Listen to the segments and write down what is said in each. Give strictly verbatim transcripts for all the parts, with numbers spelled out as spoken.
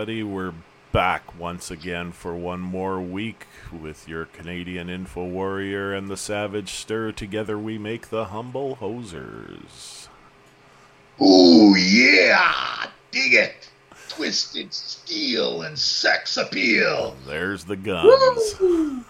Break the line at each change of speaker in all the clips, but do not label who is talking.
everybody. We're back once again for one more week with your Canadian Info Warrior and the Savage Stir. Together we make the Humble Hosers.
Ooh, yeah! Dig it! Twisted steel and sex appeal.
There's the guns.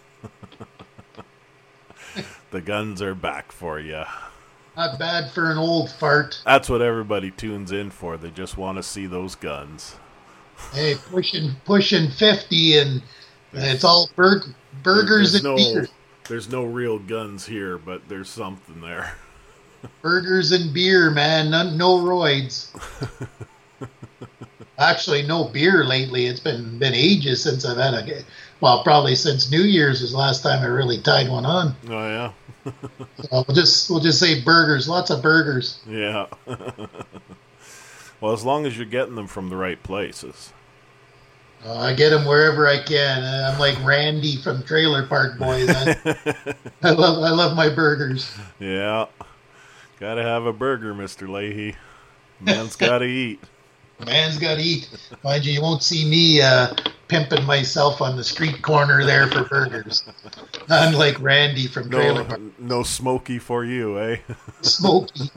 The guns are back for you.
Not bad for an old fart.
That's what everybody tunes in for. They just want to see those guns.
Hey, pushing pushing fifty, and it's all bur- burgers
there's
and
no,
beer.
There's no real guns here, but there's something there.
Burgers and beer, man. No, no roids. Actually, no beer lately. It's been been ages since I've had a. Well, probably since New Year's was the last time I really tied one on.
Oh yeah.
So we'll just we'll just say burgers. Lots of burgers.
Yeah. Well, as long as you're getting them from the right places.
Uh, I get them wherever I can. Uh, I'm like Randy from Trailer Park Boys. I, I love I love my burgers.
Yeah. Gotta have a burger, Mister Leahy. Man's gotta eat.
Man's got to eat. Mind you, you won't see me uh, pimping myself on the street corner there for burgers. Unlike Randy from Trailer Park.
No, no smoky for you, eh?
Smoky.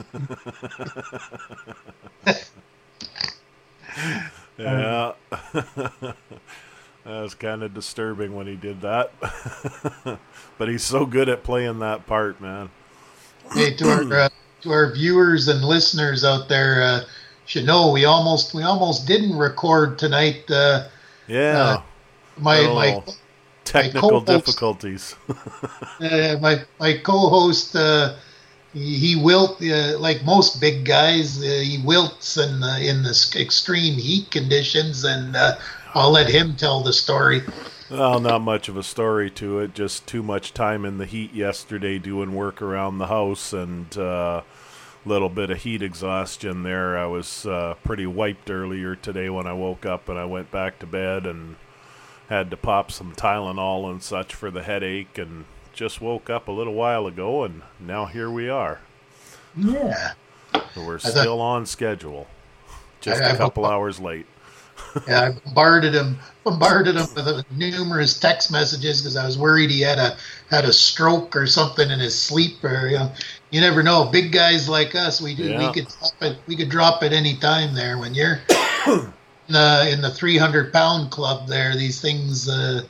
Yeah. That was kind of disturbing when he did that. But he's so good at playing that part, man.
Hey, to our uh, to our viewers and listeners out there, uh, should know we almost we almost didn't record tonight. Uh,
yeah.
Uh, my my
technical
my
difficulties.
uh, my my co-host. Uh, He, he wilt uh, like most big guys. Uh, he wilts in the, in the extreme heat conditions, and uh, I'll let him tell the story.
Well, not much of a story to it. Just too much time in the heat yesterday doing work around the house, and a uh, little bit of heat exhaustion there. I was uh, pretty wiped earlier today when I woke up, and I went back to bed and had to pop some Tylenol and such for the headache, and just woke up a little while ago, and now here we are.
Yeah.
So we're still thought, on schedule. Just
I,
a couple
I,
hours late.
Yeah, I bombarded him, bombarded him with uh, numerous text messages because I was worried he had a had a stroke or something in his sleep. Or you know, you never know. Big guys like us, we do yeah. we could drop it, we could drop at any time there. When you're in the in the three hundred pound club, there these things. Uh,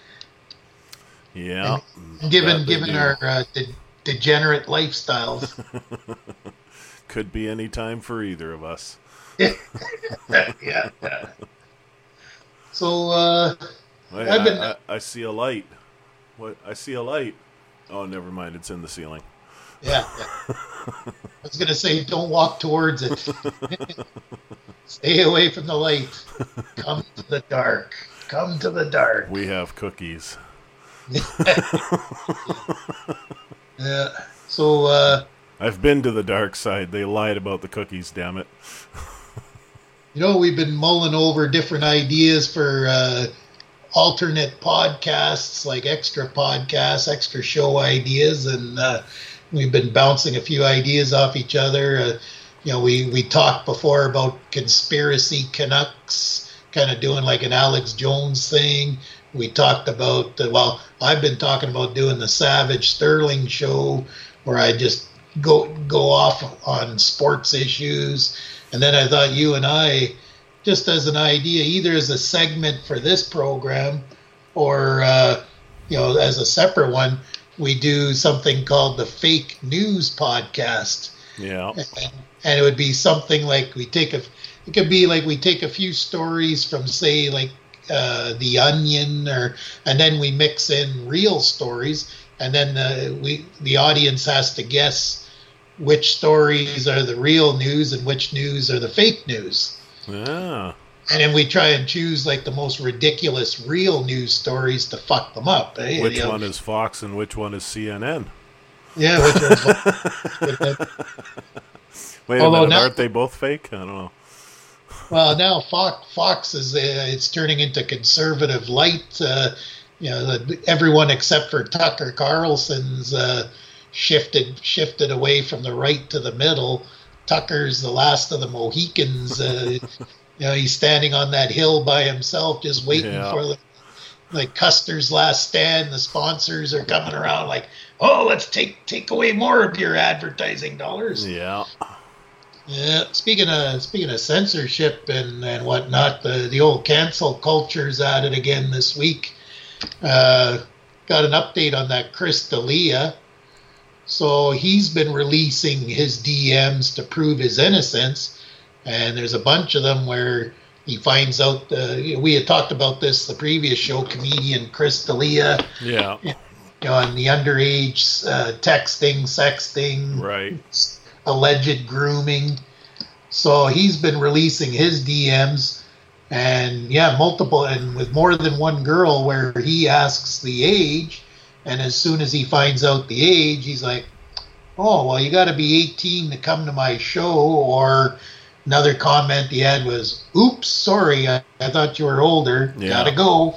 Yeah.
And given given do. our uh, de- degenerate lifestyles.
Could be any time for either of us.
yeah. yeah. So uh,
Wait,
I've been.
I, I, I see a light. What? I see a light. Oh, never mind. It's in the ceiling.
Yeah. yeah. I was gonna say, don't walk towards it. Stay away from the light. Come to the dark. Come to the dark.
We have cookies.
Yeah. So uh,
I've been to the dark side. They lied about the cookies, damn it.
You know, we've been mulling over different ideas for uh, alternate podcasts, like extra podcasts, extra show ideas, and uh, we've been bouncing a few ideas off each other. Uh, you know, we, we talked before about conspiracy Canucks, kind of doing like an Alex Jones thing. We talked about, uh, well, I've been talking about doing the Savage Sterling show where I just go go off on sports issues. And then I thought you and I, just as an idea, either as a segment for this program or, uh, you know, as a separate one, we do something called the Fake News Podcast.
Yeah.
And, and it would be something like we take a, it could be like we take a few stories from, say, like, Uh, the Onion, or and then we mix in real stories, and then uh, we the audience has to guess which stories are the real news and which news are the fake news.
Yeah.
And then we try and choose like the most ridiculous real news stories to fuck them up. Eh?
Which
you know,
one is Fox and which one is C N N?
Yeah, which one's Fox?
Wait a minute, now, aren't they both fake? I don't know.
Well, now Fox, Fox is uh, it's turning into conservative light. Uh, you know, the, everyone except for Tucker Carlson's uh, shifted shifted away from the right to the middle. Tucker's the last of the Mohicans. Uh, You know, he's standing on that hill by himself, just waiting
yeah.
for the, like Custer's Last Stand. The sponsors are coming around like, oh, let's take take away more of your advertising dollars.
Yeah.
Yeah. Speaking of speaking of censorship and, and whatnot, the the old cancel culture's at it again this week. Uh, got an update on that Chris D'Elia. So he's been releasing his D Ms to prove his innocence. And there's a bunch of them where he finds out, uh, we had talked about this the previous show, comedian Chris D'Elia.
Yeah.
You know, on the underage uh, texting, sexting,
right.
alleged grooming. So he's been releasing his D Ms. And yeah, multiple, and with more than one girl where he asks the age. And as soon as he finds out the age, he's like, oh, well, you got to be eighteen to come to my show. Or another comment he had was, oops, sorry, I, I thought you were older. Yeah. Gotta go.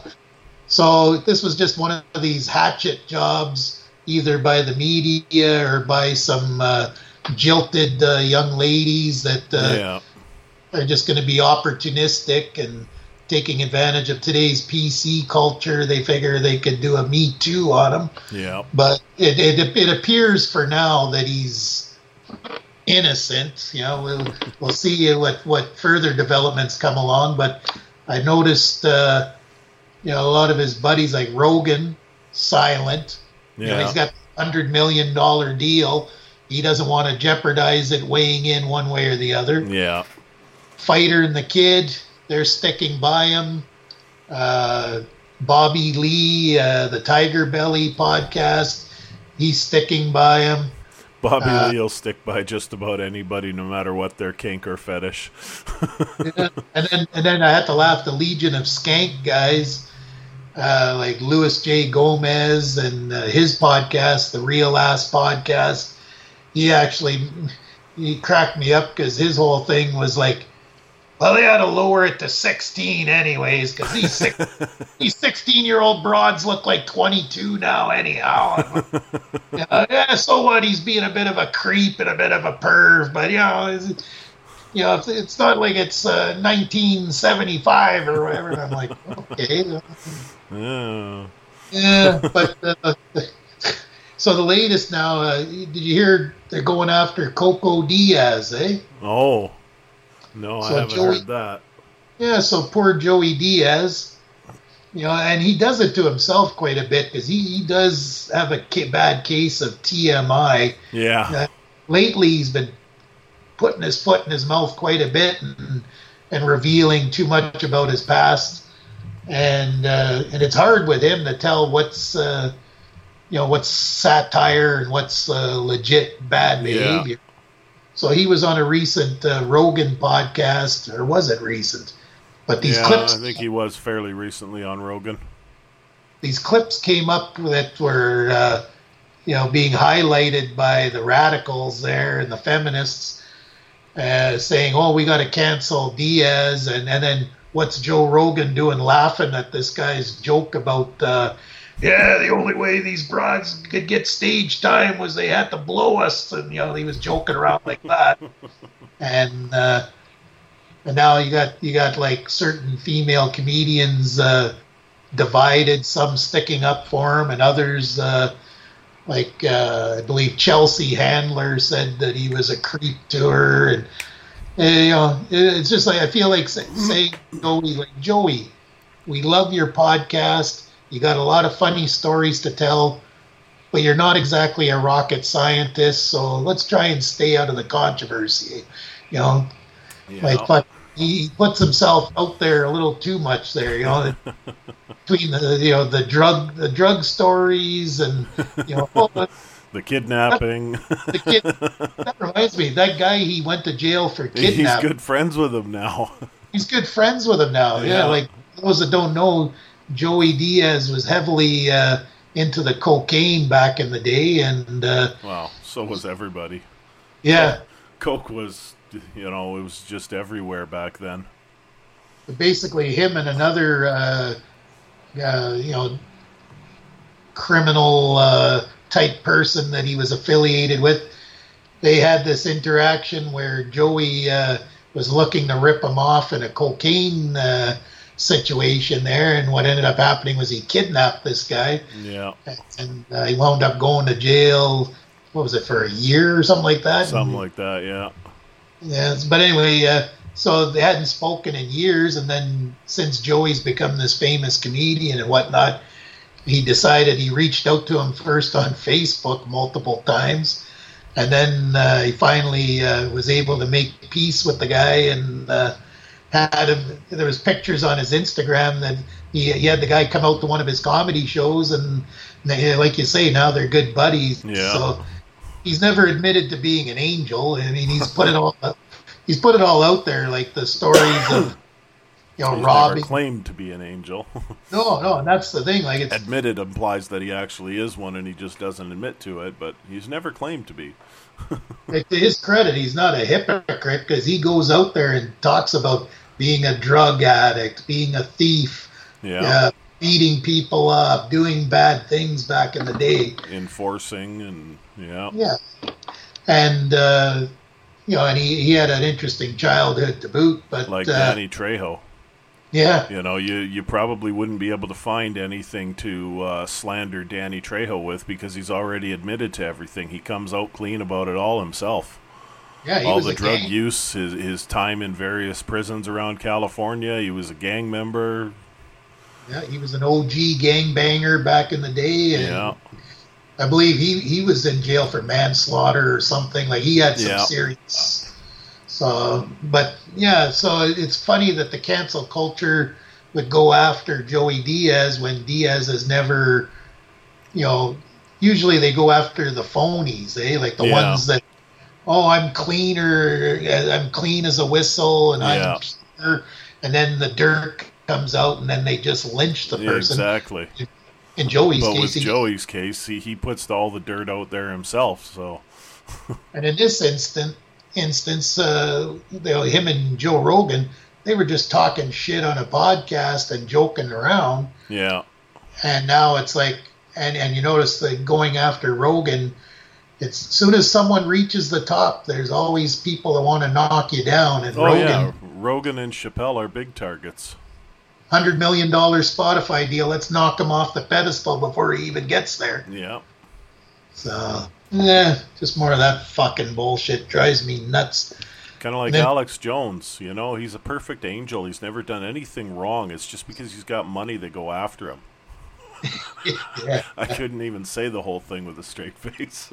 So this was just one of these hatchet jobs, either by the media or by some uh, jilted uh, young ladies that uh,
yeah.
are just going to be opportunistic and taking advantage of today's P C culture. They figure they could do a Me Too on him.
Yeah.
But it, it, it appears for now that he's innocent. You know, we'll we'll see what what further developments come along. But I noticed, uh, you know, a lot of his buddies like Rogan, silent. Yeah. You know, he's got a hundred million dollar deal. He doesn't want to jeopardize it weighing in one way or the other.
Yeah.
Fighter and the Kid, they're sticking by him. Uh, Bobby Lee, uh, the Tiger Belly podcast, he's sticking by him.
Bobby
uh,
Lee will stick by just about anybody, no matter what their kink or fetish.
yeah. And then, and then I had to laugh. The Legion of Skank guys, uh, like Louis J. Gomez and uh, his podcast, the Real Ass Podcast. He actually he cracked me up because his whole thing was like, well, they had to lower it to sixteen anyways, because these six, these sixteen-year-old broads look like twenty-two now anyhow. Yeah, yeah, so what? He's being a bit of a creep and a bit of a perv, but you know, it's, you know, it's, it's not like it's uh, nineteen seventy-five or whatever. And I'm like, okay.
Yeah.
Yeah, but uh, so the latest now, uh, did you hear they're going after Coco Diaz, eh?
Oh. No, so I haven't Joey, heard that.
Yeah, so poor Joey Diaz, you know, and he does it to himself quite a bit because he, he does have a ca- bad case of T M I.
Yeah.
Uh, lately, he's been putting his foot in his mouth quite a bit and, and revealing too much about his past, and uh, and it's hard with him to tell what's uh, you know what's satire and what's uh, legit bad behavior. Yeah. So he was on a recent uh, Rogan podcast, or was it recent? But these
yeah,
clips,
I think he was fairly recently on Rogan.
These clips came up that were, uh, you know, being highlighted by the radicals there and the feminists, uh, saying, "Oh, we got to cancel Diaz," and and then what's Joe Rogan doing, laughing at this guy's joke about. Uh, Yeah, the only way these broads could get stage time was they had to blow us, and you know he was joking around like that. And uh, and now you got you got like certain female comedians uh, divided, some sticking up for him, and others uh, like uh, I believe Chelsea Handler said that he was a creep to her, and, and you know it's just like I feel like saying Joey, like Joey, we love your podcast. You got a lot of funny stories to tell, but you're not exactly a rocket scientist, so let's try and stay out of the controversy. You know, yeah. like but he puts himself out there a little too much there. You know, between the you know the drug the drug stories and you know oh,
the kidnapping.
That, the kid, that reminds me, that guy he went to jail for kidnapping.
He's good friends with him now. He's
good friends with him now. Yeah, yeah like those that don't know. Joey Diaz was heavily uh, into the cocaine back in the day, and uh,
wow, so was everybody.
Yeah,
Coke was, you know, it was just everywhere back then.
Basically, him and another, uh, uh, you know, criminal uh, type person that he was affiliated with, they had this interaction where Joey uh, was looking to rip him off in a cocaine uh, situation there, and what ended up happening was he kidnapped this guy.
Yeah.
And uh, he wound up going to jail, what was it, for a year or something like that?
Something
and,
like that, yeah.
Yeah, but anyway, uh, so they hadn't spoken in years, and then since Joey's become this famous comedian and whatnot, he decided he reached out to him first on Facebook multiple times, and then uh, he finally uh, was able to make peace with the guy, and uh, had him. There was pictures on his Instagram that he, he had the guy come out to one of his comedy shows, and they, like you say, now they're good buddies.
Yeah.
So he's never admitted to being an angel. I mean, he's put it all. He's put it all out there, like the stories of, you know,
He's
robbing.
never claimed to be an angel.
No, no, and that's the thing. Like, it's
Admitted implies that he actually is one, and he just doesn't admit to it. But he's never claimed to be.
like, to his credit, he's not a hypocrite because he goes out there and talks about being a drug addict, being a thief,
Yeah.
uh, beating people up, doing bad things back in the day.
Enforcing and yeah.
Yeah, and uh, you know, and he, he had an interesting childhood to boot. But
Like
uh,
Danny Trejo.
yeah,
You know, you, you probably wouldn't be able to find anything to uh, slander Danny Trejo with because he's already admitted to everything. He comes out clean about it all himself.
yeah, he
all
was
the
a
drug
gang-
use, his, his time in various prisons around California. He was a gang member.
Yeah, he was an O G gangbanger back in the day, and
Yeah.
I believe he, he was in jail for manslaughter or something. Like, he had some
Yeah.
serious. So, but yeah, so it's funny that the cancel culture would go after Joey Diaz when Diaz has never, you know, usually they go after the phonies, eh? Like the
Yeah.
ones that, oh, I'm cleaner, I'm clean as a whistle, and
Yeah.
I'm pure, and then the dirt comes out, and then they just lynch the
Yeah,
person.
exactly.
In Joey's
But
case,
with
he,
Joey's case, he, he puts all the dirt out there himself. So
and in this instant instance, uh, you know, him and Joe Rogan, they were just talking shit on a podcast and joking around.
yeah,
And now it's like, and, and you notice that going after Rogan, it's as soon as someone reaches the top, there's always people that want to knock you down. And
oh
Rogan,
yeah, Rogan and Chappelle are big targets.
one hundred million dollars Spotify deal, let's knock him off the pedestal before he even gets there.
Yeah,
So, yeah, just more of that fucking bullshit. Drives me nuts.
kind of like
then-
Alex Jones. You know, he's a perfect angel. He's never done anything wrong. It's just because he's got money they go after him.
Yeah.
I couldn't even say the whole thing with a straight face.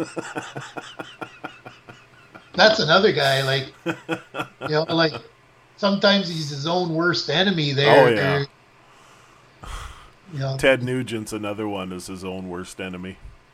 That's another guy, like, you know, like, sometimes he's his own worst enemy there.
Oh, yeah.
You know,
Ted Nugent's another one is his own worst enemy.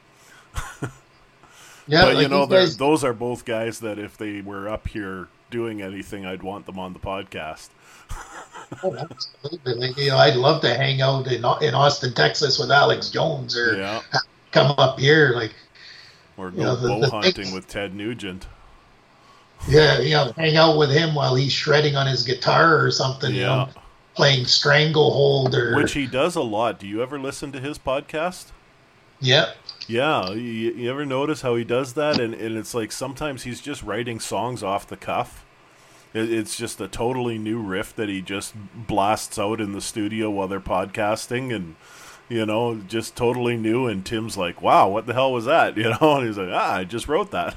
yeah,
But
like
you know,
these
they're-
guys-
those are both guys that if they were up here doing anything, I'd want them on the podcast.
oh, absolutely. Like, you know, I'd love to hang out in in Austin, Texas with Alex Jones, or
Yeah.
come up here, like,
Or
You
go
know, the-
bow
the
hunting
thing-
with Ted Nugent.
yeah, you know, hang out with him while he's shredding on his guitar or something. You know,
Yeah.
playing Stranglehold or
Which he does a lot. Do you ever listen to his podcast?
yeah.
Yeah, you, you ever notice how he does that? And, and it's like sometimes he's just writing songs off the cuff. It, it's just a totally new riff that he just blasts out in the studio while they're podcasting, and you know, just totally new. And Tim's like, "Wow, what the hell was that?" You know, and he's like, "Ah, I just wrote that."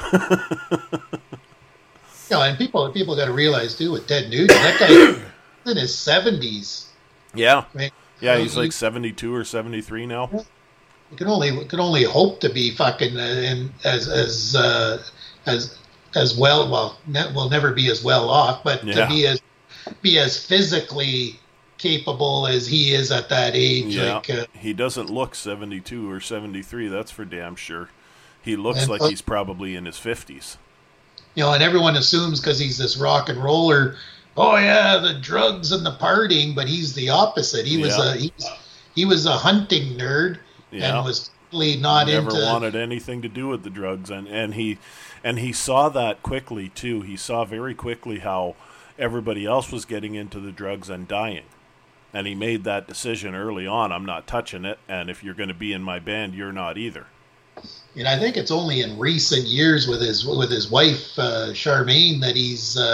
You know, and people people got to realize too with Ted Nugent, that guy in his seventies.
Yeah,
I mean,
yeah,
you-
he's like seventy-two or seventy-three now.
You can only you can only hope to be fucking uh, in, as as uh, as as well. Well, ne- will never be as well off, but
Yeah.
to be as be as physically capable as he is at that age.
Yeah,
Like, uh,
he doesn't look seventy-two or seventy-three. That's for damn sure. He looks
And,
like
uh,
he's probably in his fifties.
you know, and everyone assumes because he's this rock and roller. Oh yeah, the drugs and the partying, but he's the opposite. He was
Yeah.
a he was, he was a hunting nerd
Yeah.
and was totally not
Never
into.
wanted anything to do with the drugs, and, and he and he saw that quickly too. He saw very quickly how everybody else was getting into the drugs and dying, and he made that decision early on. I'm not touching it, and if you're going to be in my band, you're not either.
And I think it's only in recent years with his with his wife uh, Charmaine that he's uh,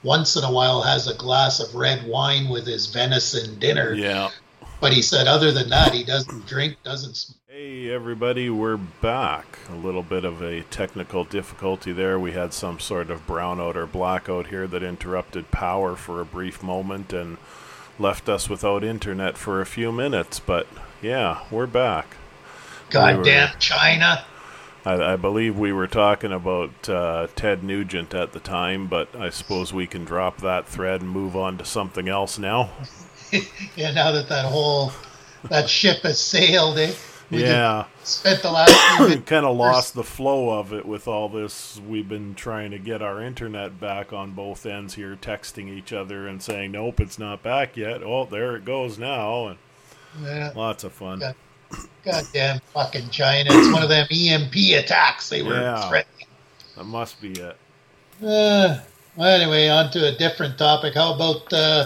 once in a while has a glass of red wine with his venison dinner.
Yeah.
But he said other than that, he doesn't drink, doesn't smoke.
Hey, everybody, we're back. A little bit of a technical difficulty there. We had some sort of brownout or blackout here that interrupted power for a brief moment and left us without internet for a few minutes. But, yeah, we're back.
Goddamn
we were,
China.
I, I believe we were talking about uh, Ted Nugent at the time, but I suppose we can drop that thread and move on to something else now.
Yeah, now that that whole, that ship has sailed, eh? We
yeah.
Spent the last few minutes.
Kind of lost the flow of it with all this. We've been trying to get our internet back on both ends here, texting each other and saying, nope, it's not back yet. Oh, there it goes now. And
yeah.
Lots of fun.
God, goddamn fucking China. It's one of them E M P attacks they were
yeah,
threatening.
That must be it.
Uh, well, anyway, on to a different topic. How about, uh,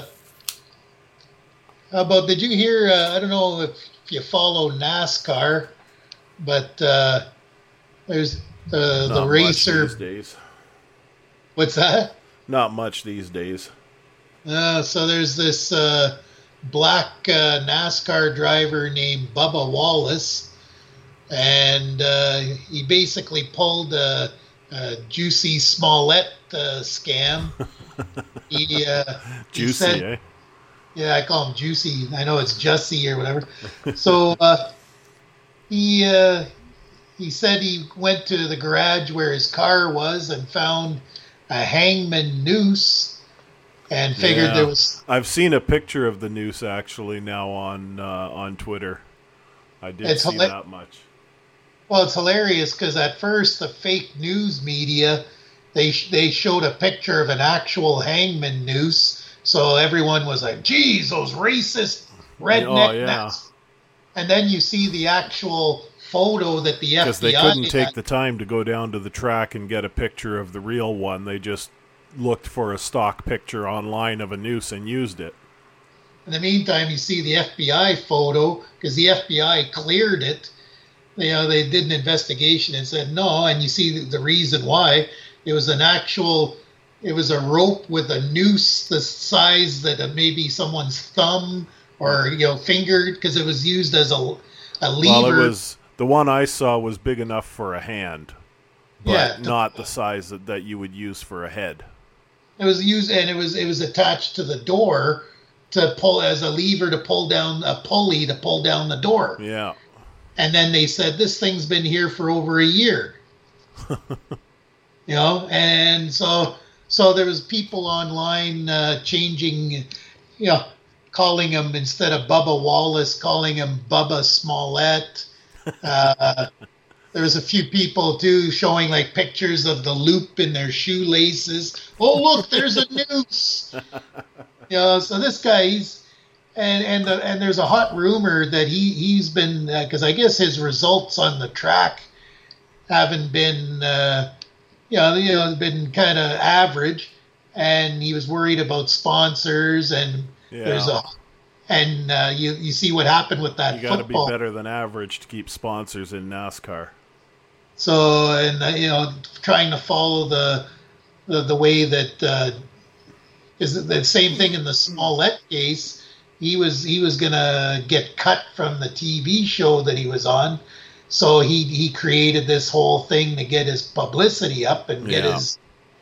how about, did you hear, uh, I don't know if you follow NASCAR, but uh, there's the, the racer.
Much these days.
What's that?
Not much these days.
Uh, so there's this uh, black uh, NASCAR driver named Bubba Wallace, and uh, he basically pulled a, a Juicy Smollett uh, scam. he, uh,
Juicy,
he said,
eh?
Yeah, I call him Juicy. I know it's Jussie or whatever. So uh, he uh, he said he went to the garage where his car was and found a hangman noose and figured
yeah.
there was...
I've seen a picture of the noose actually now on uh, on Twitter. I did
It's
see
hila-
that much.
Well, it's hilarious because at first the fake news media, they sh- they showed a picture of an actual hangman noose. So everyone was like, geez, those racist redneck
oh, yeah.
nuts. And then you see the actual photo that the F B I...
Because they couldn't take the time to go down to the track and get a picture of the real one. They just looked for a stock picture online of a noose and used it.
In the meantime, you see the F B I photo, because the F B I cleared it. You know, they did an investigation and said no, and you see the reason why. It was an actual... It was a rope with a noose the size that maybe someone's thumb or, you know, finger, because it was used as a, a lever.
Well, it was, the one I saw was big enough for a hand, but
yeah,
not the size that, that you would use for a head.
It was used, and it was it was attached to the door to pull as a lever to pull down, a pulley to pull down the door.
Yeah.
And then they said, this thing's been here for over a year. You know, and so... So there was people online uh, changing, you know, calling him, instead of Bubba Wallace, calling him Bubba Smollett. Uh, there was a few people, too, showing, like, pictures of the loop in their shoelaces. Oh, look, there's a noose. You know, so this guy, he's... And and the, and there's a hot rumor that he, he's been... Because uh, I guess his results on the track haven't been... Uh, You know, you know, been kind of average, and he was worried about sponsors, and
yeah.
there's a, and uh, you you see what happened with that.
You got to be
football.
better than average to keep sponsors in NASCAR.
So, and uh, you know, trying to follow the the, the way that uh, is the same thing in the Smollett case. He was he was gonna get cut from the T V show that he was on. So he, he created this whole thing to get his publicity up and get
yeah.
his...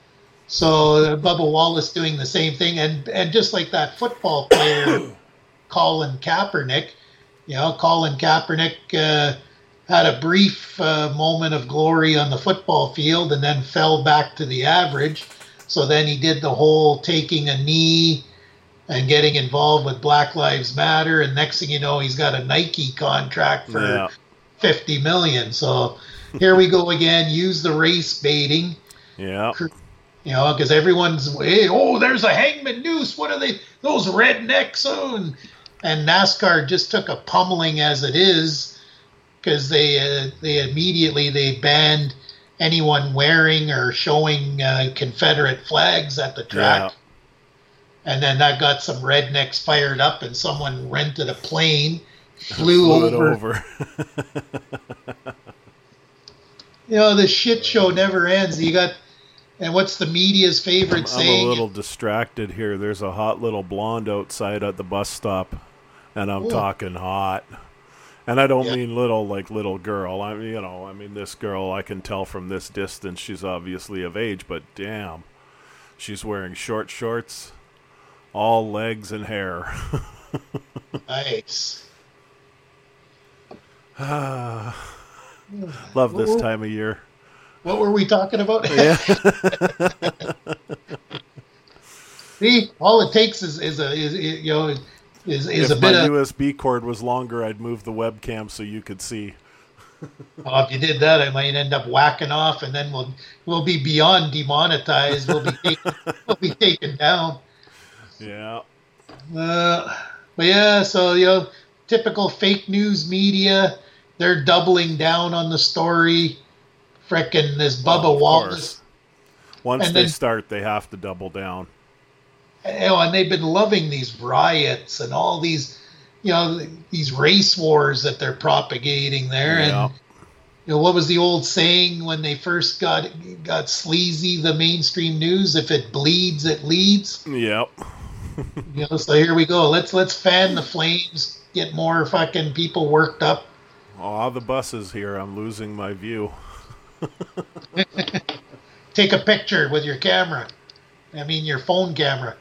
So Bubba Wallace doing the same thing. And, and just like that football player, Colin Kaepernick, you know, Colin Kaepernick uh, had a brief uh, moment of glory on the football field and then fell back to the average. So then he did the whole taking a knee and getting involved with Black Lives Matter. And next thing you know, he's got a Nike contract for...
Yeah.
fifty million. So here we go again. Use the race baiting.
Yeah.
You know, because everyone's, hey, oh, there's a hangman noose. What are they? Those rednecks. Oh, and, and NASCAR just took a pummeling as it is, because they uh, they immediately they banned anyone wearing or showing uh, Confederate flags at the track. Yeah. And then that got some rednecks fired up, and someone rented a plane. Flew, flew over. over. You know, the shit show never ends. You got And what's the media's favorite
I'm,
saying?
I'm a little distracted here. There's a hot little blonde outside at the bus stop, and I'm
Ooh.
talking hot. And I don't
Yeah.
mean little like little girl. I mean, you know, I mean this girl. I can tell from this distance she's obviously of age, but damn, she's wearing short shorts, all legs and hair.
Nice.
Love this time of year.
What were we talking about?
Yeah.
See, all it takes is, is a is, is you know is is
If
a
my
bit of.
U S B cord was longer, I'd move the webcam so you could see.
Oh, if you did that, I might end up whacking off, and then we'll we'll be beyond demonetized. We'll be taken, we'll be taken down.
Yeah.
Uh, but yeah, so you know, typical fake news media. They're doubling down on the story. Frickin' this Bubba
Well, of
Wallace.
course. Once
And
they
then-
start, they have to double down.
You know, and they've been loving these riots and all these, you know, these race wars that they're propagating there.
Yeah.
And you know, what was the old saying when they first got got sleazy? The mainstream news: if it bleeds, it leads.
Yep.
You know, so here we go. Let's let's fan the flames, get more fucking people worked up.
Aw, the bus is here. I'm losing my view.
Take a picture with your camera. I mean, your phone camera.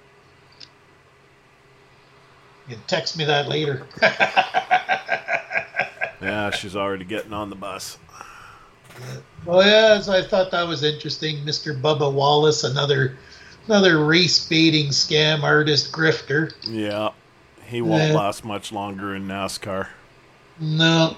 You can text me that later.
Yeah, she's already getting on the bus.
Well, yeah, so I thought that was interesting. Mister Bubba Wallace, another another race baiting scam artist grifter.
Yeah. He won't
Yeah.
last much longer in NASCAR.
No,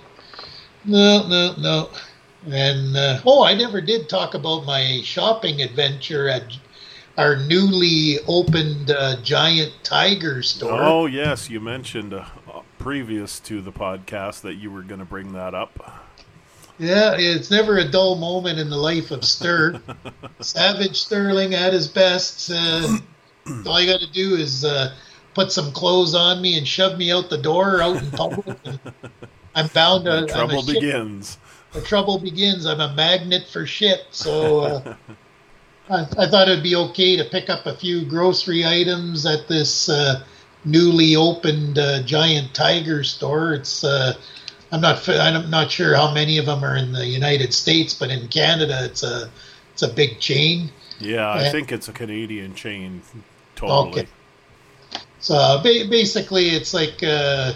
no, no, no. And uh, oh, I never did talk about my shopping adventure at our newly opened uh, Giant Tiger store.
Oh, yes. You mentioned uh, previous to the podcast that you were going to bring that up.
Yeah, it's never a dull moment in the life of Stir. Savage Sterling at his best. Uh, all you got to do is uh, put some clothes on me and shove me out the door out in public. And I'm bound to.
The trouble
I'm a shit-
begins.
The trouble begins. I'm a magnet for shit. So uh, I, I thought it'd be okay to pick up a few grocery items at this uh, newly opened uh, Giant Tiger store. It's uh, I'm not fi- I'm not sure how many of them are in the United States, but in Canada, it's a it's a big chain.
Yeah, I
Yeah.
think it's a Canadian chain. Totally.
Okay. So ba- basically, it's like uh,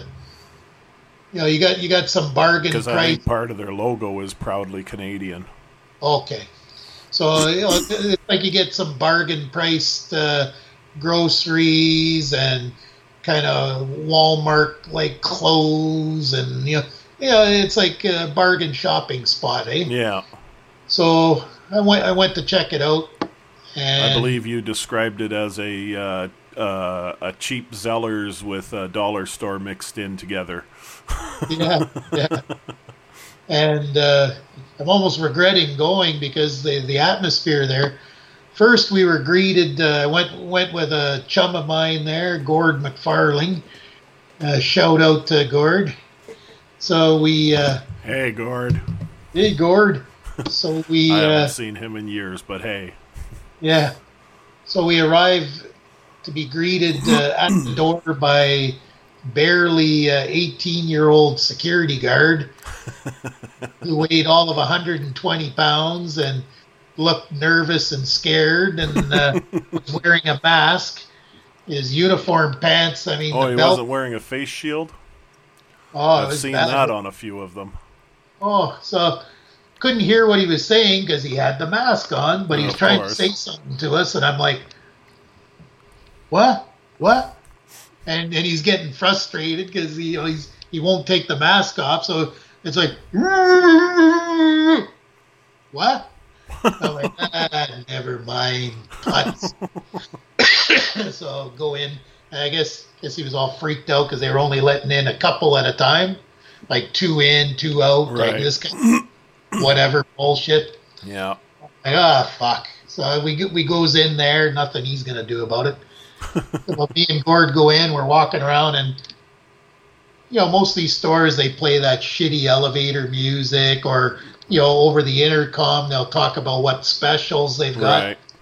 you know you got you got some bargain
Because I
price.
think part of their logo is proudly Canadian.
Okay. So you know, it's like you get some bargain priced uh, groceries and kind of Walmart like clothes, and you know, you know, it's like a bargain shopping spot, eh?
Yeah.
So I went I went to check it out, and
I believe you described it as a uh, uh, a cheap Zellers with a dollar store mixed in together.
yeah, yeah. And uh, I'm almost regretting going because the the atmosphere there. First, we were greeted. I uh, went went with a chum of mine there, Gord McFarling. Uh, shout out to Gord. So we, uh,
Hey, Gord.
hey Gord. So we,
I haven't
uh,
seen him in years, but hey.
yeah. So we arrived to be greeted uh, at the door by barely eighteen-year-old security guard who weighed all of one hundred twenty pounds and looked nervous and scared, and uh, was wearing a mask. His uniform pants, I mean,
Oh,
the
he
belt.
wasn't wearing a face shield?
Oh, it
I've
was
seen
bad.
that on a few of them.
Oh, so couldn't hear what he was saying because he had the mask on, but he was
Of
trying
course.
to say something to us, and I'm like, what? What? And and he's getting frustrated because he you know, he's he won't take the mask off, so it's like, what? I'm like, ah, never mind. Putz. So go in. I guess guess he was all freaked out because they were only letting in a couple at a time, like two in, two out, like
Right.
this kind of whatever bullshit.
Yeah.
Like, ah, fuck. So we we goes in there, nothing he's gonna do about it. So me and Gord go in, we're walking around, and you know, most of these stores they play that shitty elevator music, or you know, over the intercom they'll talk about what specials they've got.
Right.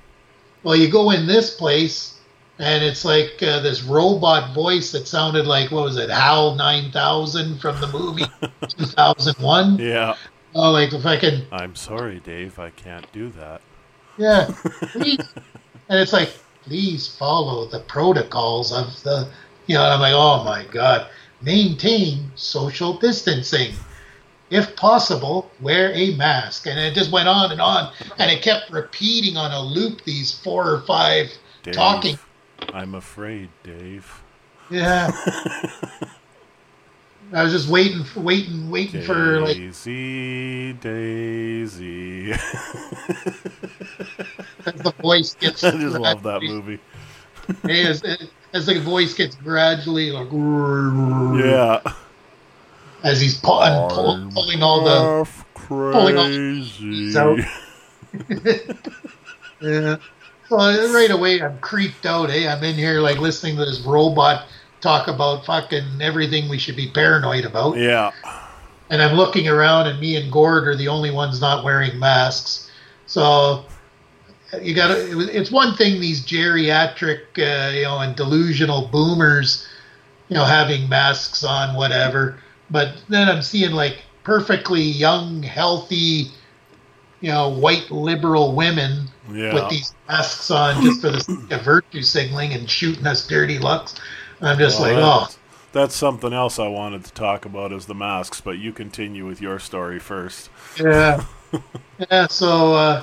Well, you go in this place, and it's like uh, this robot voice that sounded like, what was it, HAL nine thousand from the movie two thousand one?
Yeah.
Oh, like if I can.
I'm sorry, Dave. I can't do that.
Yeah, please. And it's like, please follow the protocols of the, you know, and I'm like, oh my God, maintain social distancing. If possible, wear a mask. And it just went on and on. And it kept repeating on a loop these four or five
Dave,
talking.
I'm afraid, Dave.
Yeah. I was just waiting for, waiting, waiting
Daisy,
for like.
Daisy, Daisy.
As the voice gets.
I just love that movie.
as, as the voice gets gradually like.
Yeah.
As he's pulling, pull, pulling all the pulling all the out. Yeah. So right away I'm creeped out. Eh, I'm in here like listening to this robot talk about fucking everything we should be paranoid about.
Yeah.
And I'm looking around, and me and Gord are the only ones not wearing masks. So you got to. It's one thing these geriatric, uh, you know, and delusional boomers, you know, having masks on, whatever. But then I'm seeing like perfectly young, healthy, you know, white liberal women
yeah.
with these masks on just for the sake of virtue signaling and shooting us dirty looks. I'm just well, like,
that's,
oh.
That's something else I wanted to talk about is the masks, but you continue with your story first.
Yeah. yeah, so, uh,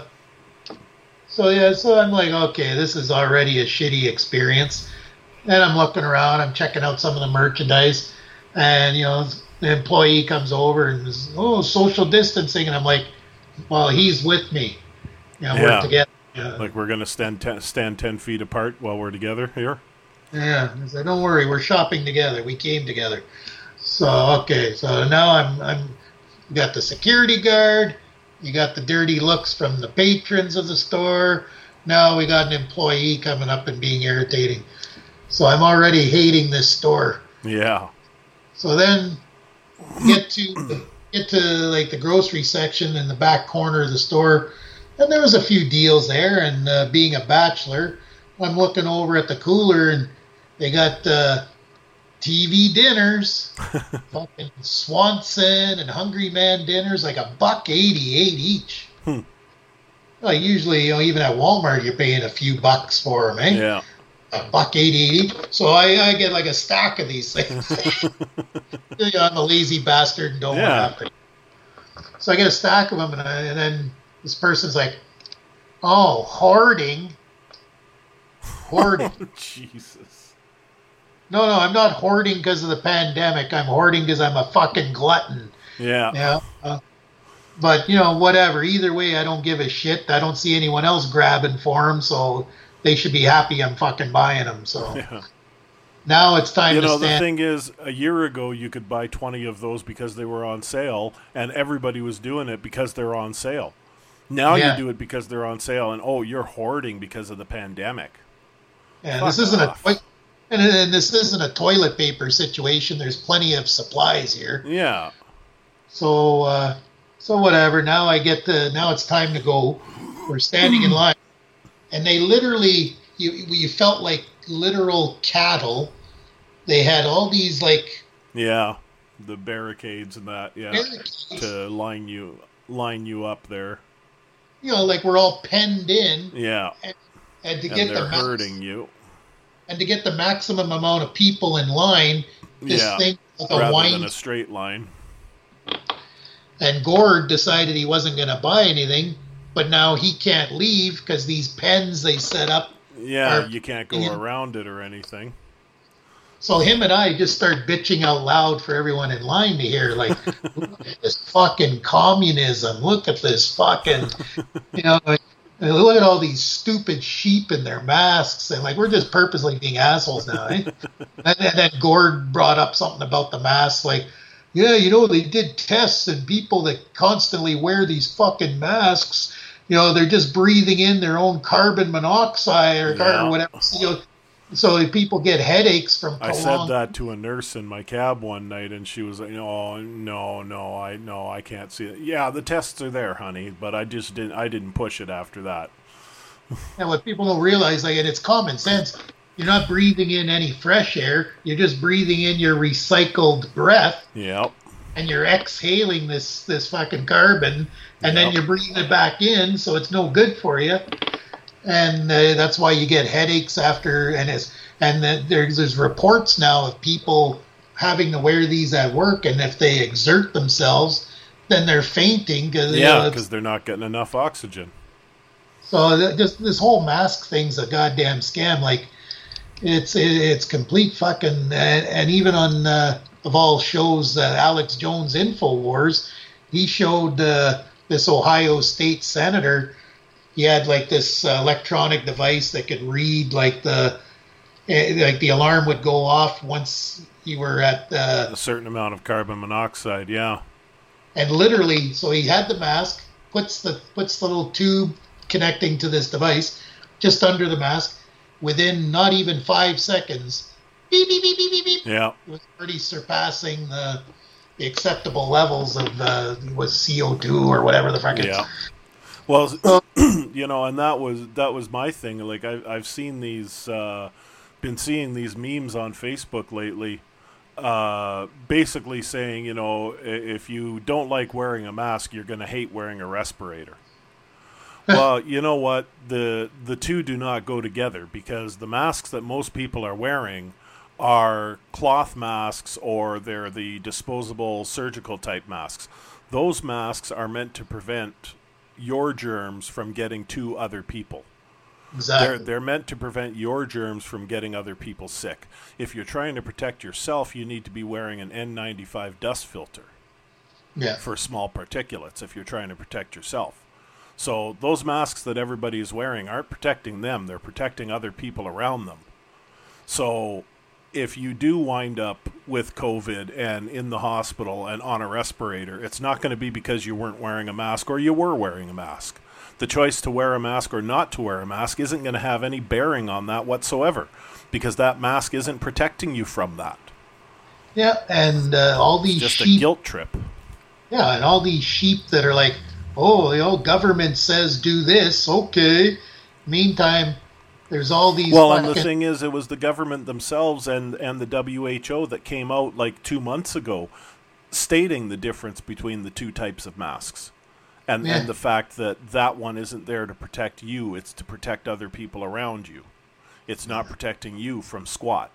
so yeah, so I'm like, okay, this is already a shitty experience. And I'm looking around, I'm checking out some of the merchandise, and, you know, the employee comes over and is, oh, social distancing. And I'm like, well, he's with me. You know,
yeah.
we're together. Yeah.
Like we're going to stand ten, stand ten feet apart while we're together here?
Yeah. I said, don't worry, we're shopping together. We came together. So, okay. So now I'm, I'm you got the security guard. You got the dirty looks from the patrons of the store. Now we got an employee coming up and being irritating. So I'm already hating this store.
Yeah.
So then get to get to like the grocery section in the back corner of the store, and there was a few deals there. And uh, being a bachelor, I'm looking over at the cooler, and they got uh, T V dinners, fucking Swanson and Hungry Man dinners, like a buck eighty-eight each.
Hmm.
Like usually, you know, even at Walmart, you're paying a few bucks for them, eh?
Yeah.
A buck eighty-eight. So I, I get like a stack of these things. I'm a lazy bastard and don't
yeah.
want to have to. So I get a stack of them, and, I, and then this person's like, "Oh, hoarding, hoarding."
Oh, Jesus.
No, no, I'm not hoarding because of the pandemic. I'm hoarding because I'm a fucking glutton.
Yeah.
Yeah. Uh, but you know, whatever. Either way, I don't give a shit. I don't see anyone else grabbing for them, so they should be happy I'm fucking buying them. So
yeah.
now it's time
you
to
know,
stand.
The thing is, a year ago you could buy twenty of those because they were on sale, and everybody was doing it because they're on sale. Now
yeah.
you do it because they're on sale, and oh, you're hoarding because of the pandemic.
Yeah,
Fuck
this isn't
off.
a and, and this isn't a toilet paper situation. There's plenty of supplies here.
Yeah.
So uh, so whatever. Now I get the now it's time to go. We're standing in line. And they literally, you you felt like literal cattle. They had all these like
yeah, the barricades and that, yeah,
barricades.
to line you line you up there.
You know, like we're all penned in.
Yeah,
and, and to
and
get
they're
the max,
hurting you,
and to get the maximum amount of people in line, this
yeah,
thing like a
rather
wine.
than a straight line.
And Gord decided he wasn't going to buy anything. But now he can't leave because these pens they set up.
Yeah,
are,
you can't go around it or anything.
So him and I just start bitching out loud for everyone in line to hear, like, look at this fucking communism. Look at this fucking, you know, like, look at all these stupid sheep in their masks. And, like, we're just purposely being assholes now, eh? and, and then Gord brought up something about the masks, like, yeah, you know, they did tests and people that constantly wear these fucking masks, you know, they're just breathing in their own carbon monoxide or,
yeah.
or whatever. So, you know, so people get headaches from
I said that to a nurse in my cab one night, and she was like, "No, no, no, I no, I can't see it." Yeah, the tests are there, honey, but I just didn't. I didn't push it after that.
And what people don't realize, like, and it's common sense, you're not breathing in any fresh air. You're just breathing in your recycled breath.
Yep.
And you're exhaling this this fucking carbon, and yep. then you're breathing it back in, so it's no good for you. And uh, that's why you get headaches after, and it's, and the, there's there's reports now of people having to wear these at work, and if they exert themselves, then they're fainting. Cause,
yeah, because they're not getting enough oxygen.
So th- this this whole mask thing's a goddamn scam. Like, it's it, it's complete fucking, and, and even on. Uh, of all shows, uh, Alex Jones InfoWars, he showed uh, this Ohio State senator. He had like this uh, electronic device that could read like the uh, like the alarm would go off once you were at uh,
a certain amount of carbon monoxide. Yeah,
and literally, so he had the mask, puts the puts the little tube connecting to this device just under the mask. Within not even five seconds. Beep, beep, beep, beep, beep, beep.
Yeah.
It was already surpassing the, the acceptable levels of uh, was C O two or whatever the fuck.
Yeah. Well, so, you know, and that was that was my thing. Like I, I've seen these, uh, been seeing these memes on Facebook lately, uh, basically saying, you know, if you don't like wearing a mask, you're going to hate wearing a respirator. Well, you know what? The the two do not go together, because the masks that most people are wearing are cloth masks, or they're the disposable surgical type masks. Those masks are meant to prevent your germs from getting to other people.
Exactly.
They're, they're meant to prevent your germs from getting other people sick. If you're trying to protect yourself, you need to be wearing an N ninety-five dust filter
yeah.
for small particulates if you're trying to protect yourself. So those masks that everybody is wearing aren't protecting them. They're protecting other people around them. So if you do wind up with COVID and in the hospital and on a respirator, it's not going to be because you weren't wearing a mask or you were wearing a mask. The choice to wear a mask or not to wear a mask isn't going to have any bearing on that whatsoever, because that mask isn't protecting you from that.
Yeah, and uh, all these
it's just
sheep,
a guilt trip.
Yeah, and all these sheep that are like, oh, the old government says do this, okay. Meantime, there's all these...
Well, fucking... and the thing is, it was the government themselves and, and the W H O that came out like two months ago stating the difference between the two types of masks. And, yeah. and the fact that that one isn't there to protect you, it's to protect other people around you. It's not protecting you from squat.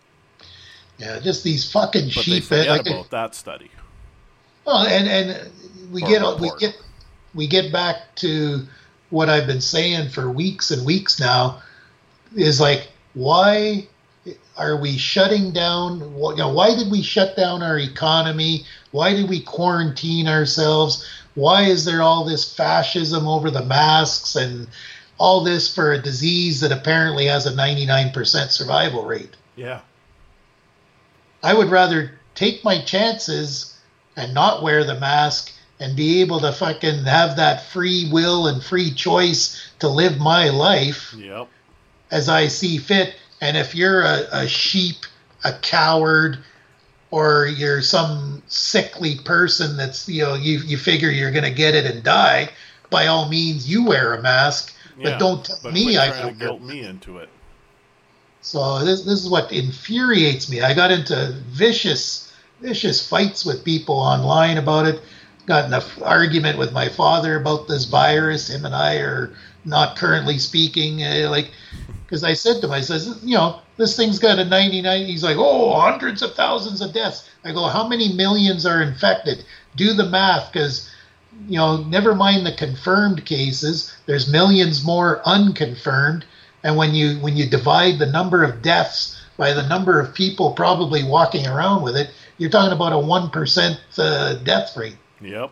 Yeah, just these fucking
but
sheep.
But they forget
like,
about that study.
Well, and and we
or
get
report.
we get we get back to what I've been saying for weeks and weeks now. Is like, why are we shutting down? You know, why did we shut down our economy? Why did we quarantine ourselves? Why is there all this fascism over the masks and all this for a disease that apparently has a ninety-nine percent survival rate?
Yeah.
I would rather take my chances and not wear the mask and be able to fucking have that free will and free choice to live my life
yep.
as I see fit. And if you're a, a sheep, a coward, or you're some sickly person that's, you know, you you figure you're going to get it and die, by all means, you wear a mask,
yeah,
but don't tell
but
me I
trying
don't
to guilt me into it.
So this this is what infuriates me. I got into vicious, vicious fights with people online about it. Got in an argument with my father about this virus. Him and I are not currently speaking. Uh, like, because I said to him, I says, you know, this thing's got a ninety-nine. He's like, oh, hundreds of thousands of deaths. I go, how many millions are infected? Do the math, because, you know, never mind the confirmed cases. There's millions more unconfirmed. And when you when you divide the number of deaths by the number of people probably walking around with it, you're talking about a one percent uh, death rate.
Yep.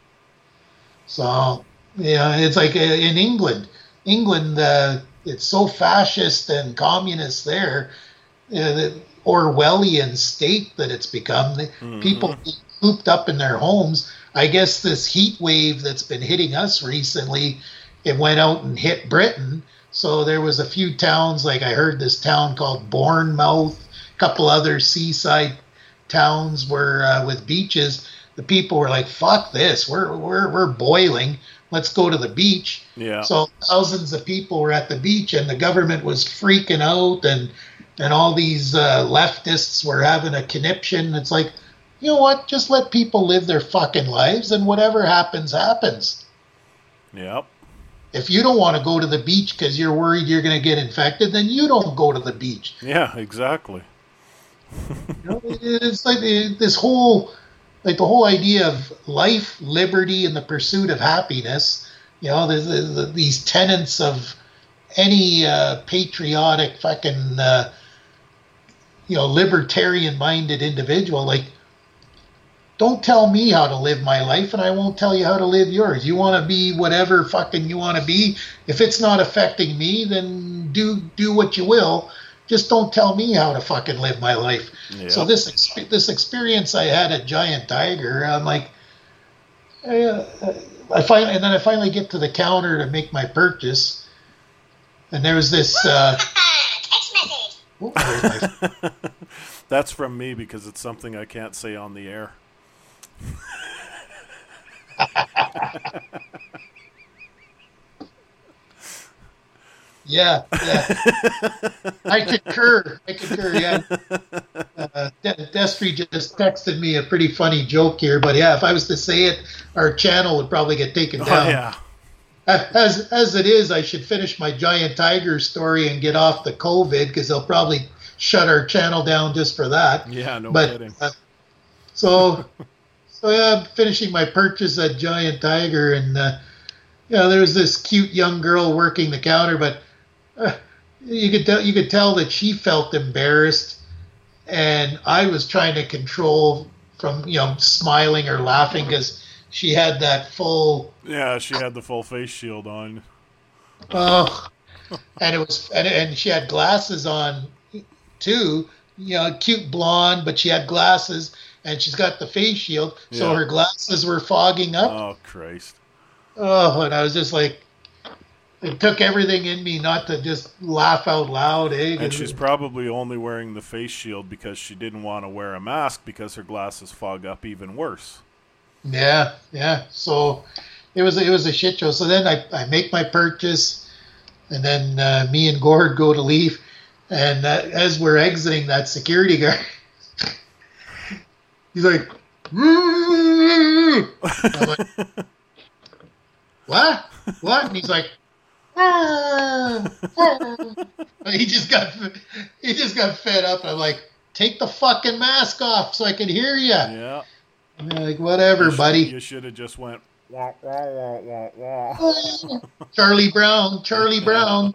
So, yeah, it's like in England. England, uh, it's so fascist and communist there, uh, the Orwellian state that it's become. Mm-hmm. People cooped up in their homes. I guess this heat wave that's been hitting us recently, it went out and hit Britain. So there was a few towns, like I heard this town called Bournemouth, a couple other seaside towns were uh, with beaches. The people were like, "Fuck this! We're we're we're boiling. let's go to the beach.
Yeah.
So thousands of people were at the beach, and the government was freaking out, and and all these uh, leftists were having a conniption. It's like, you know what? Just let people live their fucking lives, and whatever happens, happens.
Yep.
If you don't want to go to the beach because you're worried you're going to get infected, then you don't go to the beach.
Yeah, exactly.
You know, it's like this whole, like the whole idea of life, liberty, and the pursuit of happiness. You know, there's, there's these tenets of any uh, patriotic fucking, uh, you know, libertarian-minded individual. Like, don't tell me how to live my life, and I won't tell you how to live yours. You want to be whatever fucking you want to be. If it's not affecting me, then do do what you will. Just don't tell me how to fucking live my life. Yeah. So this exp- this experience I had at Giant Tiger, I'm like, uh, I finally, and then I finally get to the counter to make my purchase, and there was this. Uh, oh, my...
That's from me because it's something I can't say on the air.
yeah, yeah. I concur. I concur. Yeah. Uh, De- Destry just texted me a pretty funny joke here, but yeah, if I was to say it, our channel would probably get taken down.
Oh, yeah.
As as it is, I should finish my Giant Tiger story and get off the COVID because they'll probably shut our channel down just for that.
Yeah, no
but,
kidding.
Uh, so. So yeah, I'm finishing my purchase at Giant Tiger, and uh, you know, there was this cute young girl working the counter, but uh, you could tell you could tell that she felt embarrassed, and I was trying to control from you know smiling or laughing because she had that full.
Yeah, she had the full face shield on.
Oh, and it was and, and she had glasses on too. You know, cute blonde, but she had glasses. And she's got the face shield, so yeah. her glasses were fogging up.
Oh, Christ.
Oh, and I was just like, it took everything in me not to just laugh out loud. Eh?
And she's probably only wearing the face shield because she didn't want to wear a mask because her glasses fog up even worse.
Yeah, yeah. So it was it was a shit show. So then I, I make my purchase, and then uh, me and Gord go to leave. And uh, as we're exiting, that security guard... He's like, I'm like, what? What? And he's like, ah, ah. And he just got he just got fed up. I'm like, take the fucking mask off so I can hear you.
Yeah.
And they're like, whatever,
you
buddy.
Should, you should have just went, wah, wah, wah, wah, wah.
Charlie Brown, Charlie Brown.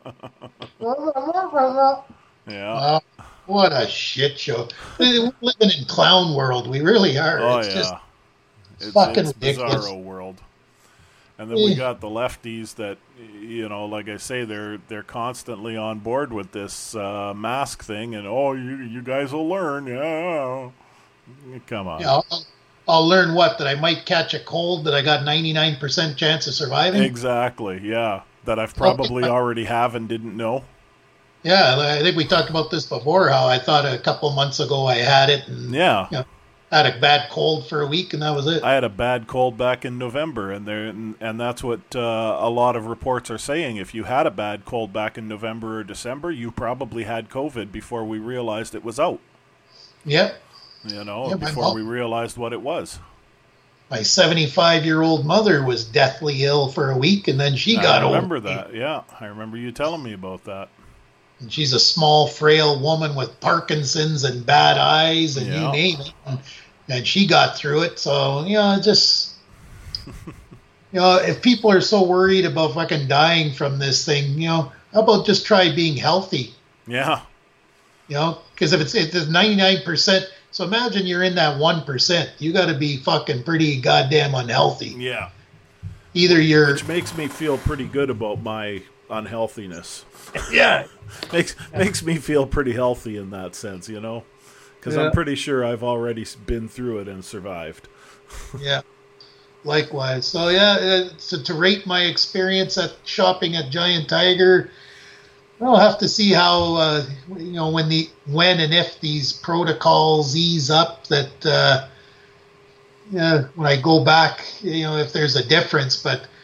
Yeah.
Uh, What a shit show. We're living in clown world. We really are.
Oh,
it's
yeah.
just
it's,
fucking
it's
ridiculous.
Bizarro world. And then we got the lefties that, you know, like I say, they're they're constantly on board with this uh, mask thing. And, oh, you you guys will learn. Yeah. Come on.
Yeah, I'll, I'll learn what? That I might catch a cold that I got ninety-nine percent chance of surviving?
Exactly, yeah. That I've probably already have and didn't know.
Yeah, I think we talked about this before, how I thought a couple months ago I had it. And,
yeah.
You know, had a bad cold for a week, and that was it.
I had a bad cold back in November, and there, and, and that's what uh, a lot of reports are saying. If you had a bad cold back in November or December, you probably had COVID before we realized it was out.
Yep.
You know,
yeah,
before
mom,
we realized what it was.
My seventy-five-year-old mother was deathly ill for a week, and then she got
I remember
over.
that, yeah. I remember you telling me about that.
And she's a small, frail woman with Parkinson's and bad eyes, and yeah. you name it. And, and she got through it. So, you know, just, you know, if people are so worried about fucking dying from this thing, you know, how about just try being healthy?
Yeah.
You know, because if it's, it's ninety-nine percent, so imagine you're in that one percent. You got to be fucking pretty goddamn unhealthy.
Yeah.
Either you're...
Which makes me feel pretty good about my unhealthiness.
Yeah.
makes makes me feel pretty healthy in that sense, you know, because yeah. I'm pretty sure I've already been through it and survived.
Yeah, likewise. So yeah, so to rate my experience at shopping at Giant Tiger, I'll have to see how uh, you know when the when and if these protocols ease up. That uh, yeah, when I go back, you know, if there's a difference, but.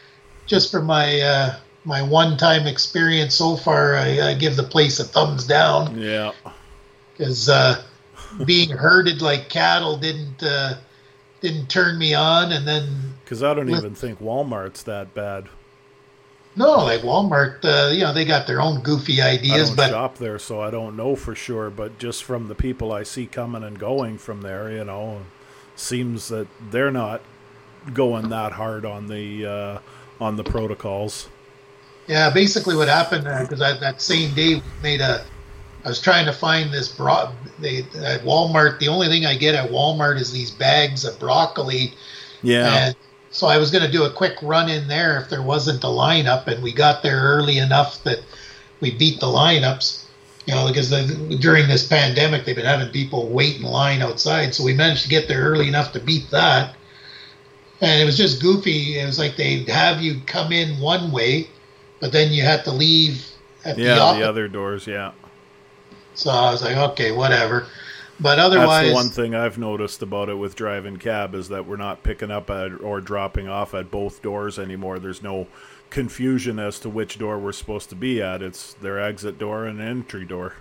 just for my uh, my one time experience so far, I, I give the place a thumbs down.
Yeah.
Because uh, being herded like cattle didn't uh, didn't turn me on, and then
because I don't even think Walmart's that bad.
No, like Walmart, uh, you know, they got their own goofy ideas.
I don't
but
shop there, so I don't know for sure. But just from the people I see coming and going from there, you know, seems that they're not going that hard on the uh, on the protocols.
Yeah, basically what happened because uh, that same day we made a. I was trying to find this bro. They at Walmart. The only thing I get at Walmart is these bags of broccoli.
Yeah.
And so I was going to do a quick run in there if there wasn't a lineup, and we got there early enough that we beat the lineups. You know, because the, during this pandemic they've been having people wait in line outside, so we managed to get there early enough to beat that. And it was just goofy. It was like they'd have you come in one way, but then you had to leave at
yeah,
the opposite.
the other doors, yeah.
So I was like, okay, whatever. But otherwise,
that's the one thing I've noticed about it with driving cab is that we're not picking up at or dropping off at both doors anymore. There's no confusion as to which door we're supposed to be at. It's their exit door and entry door.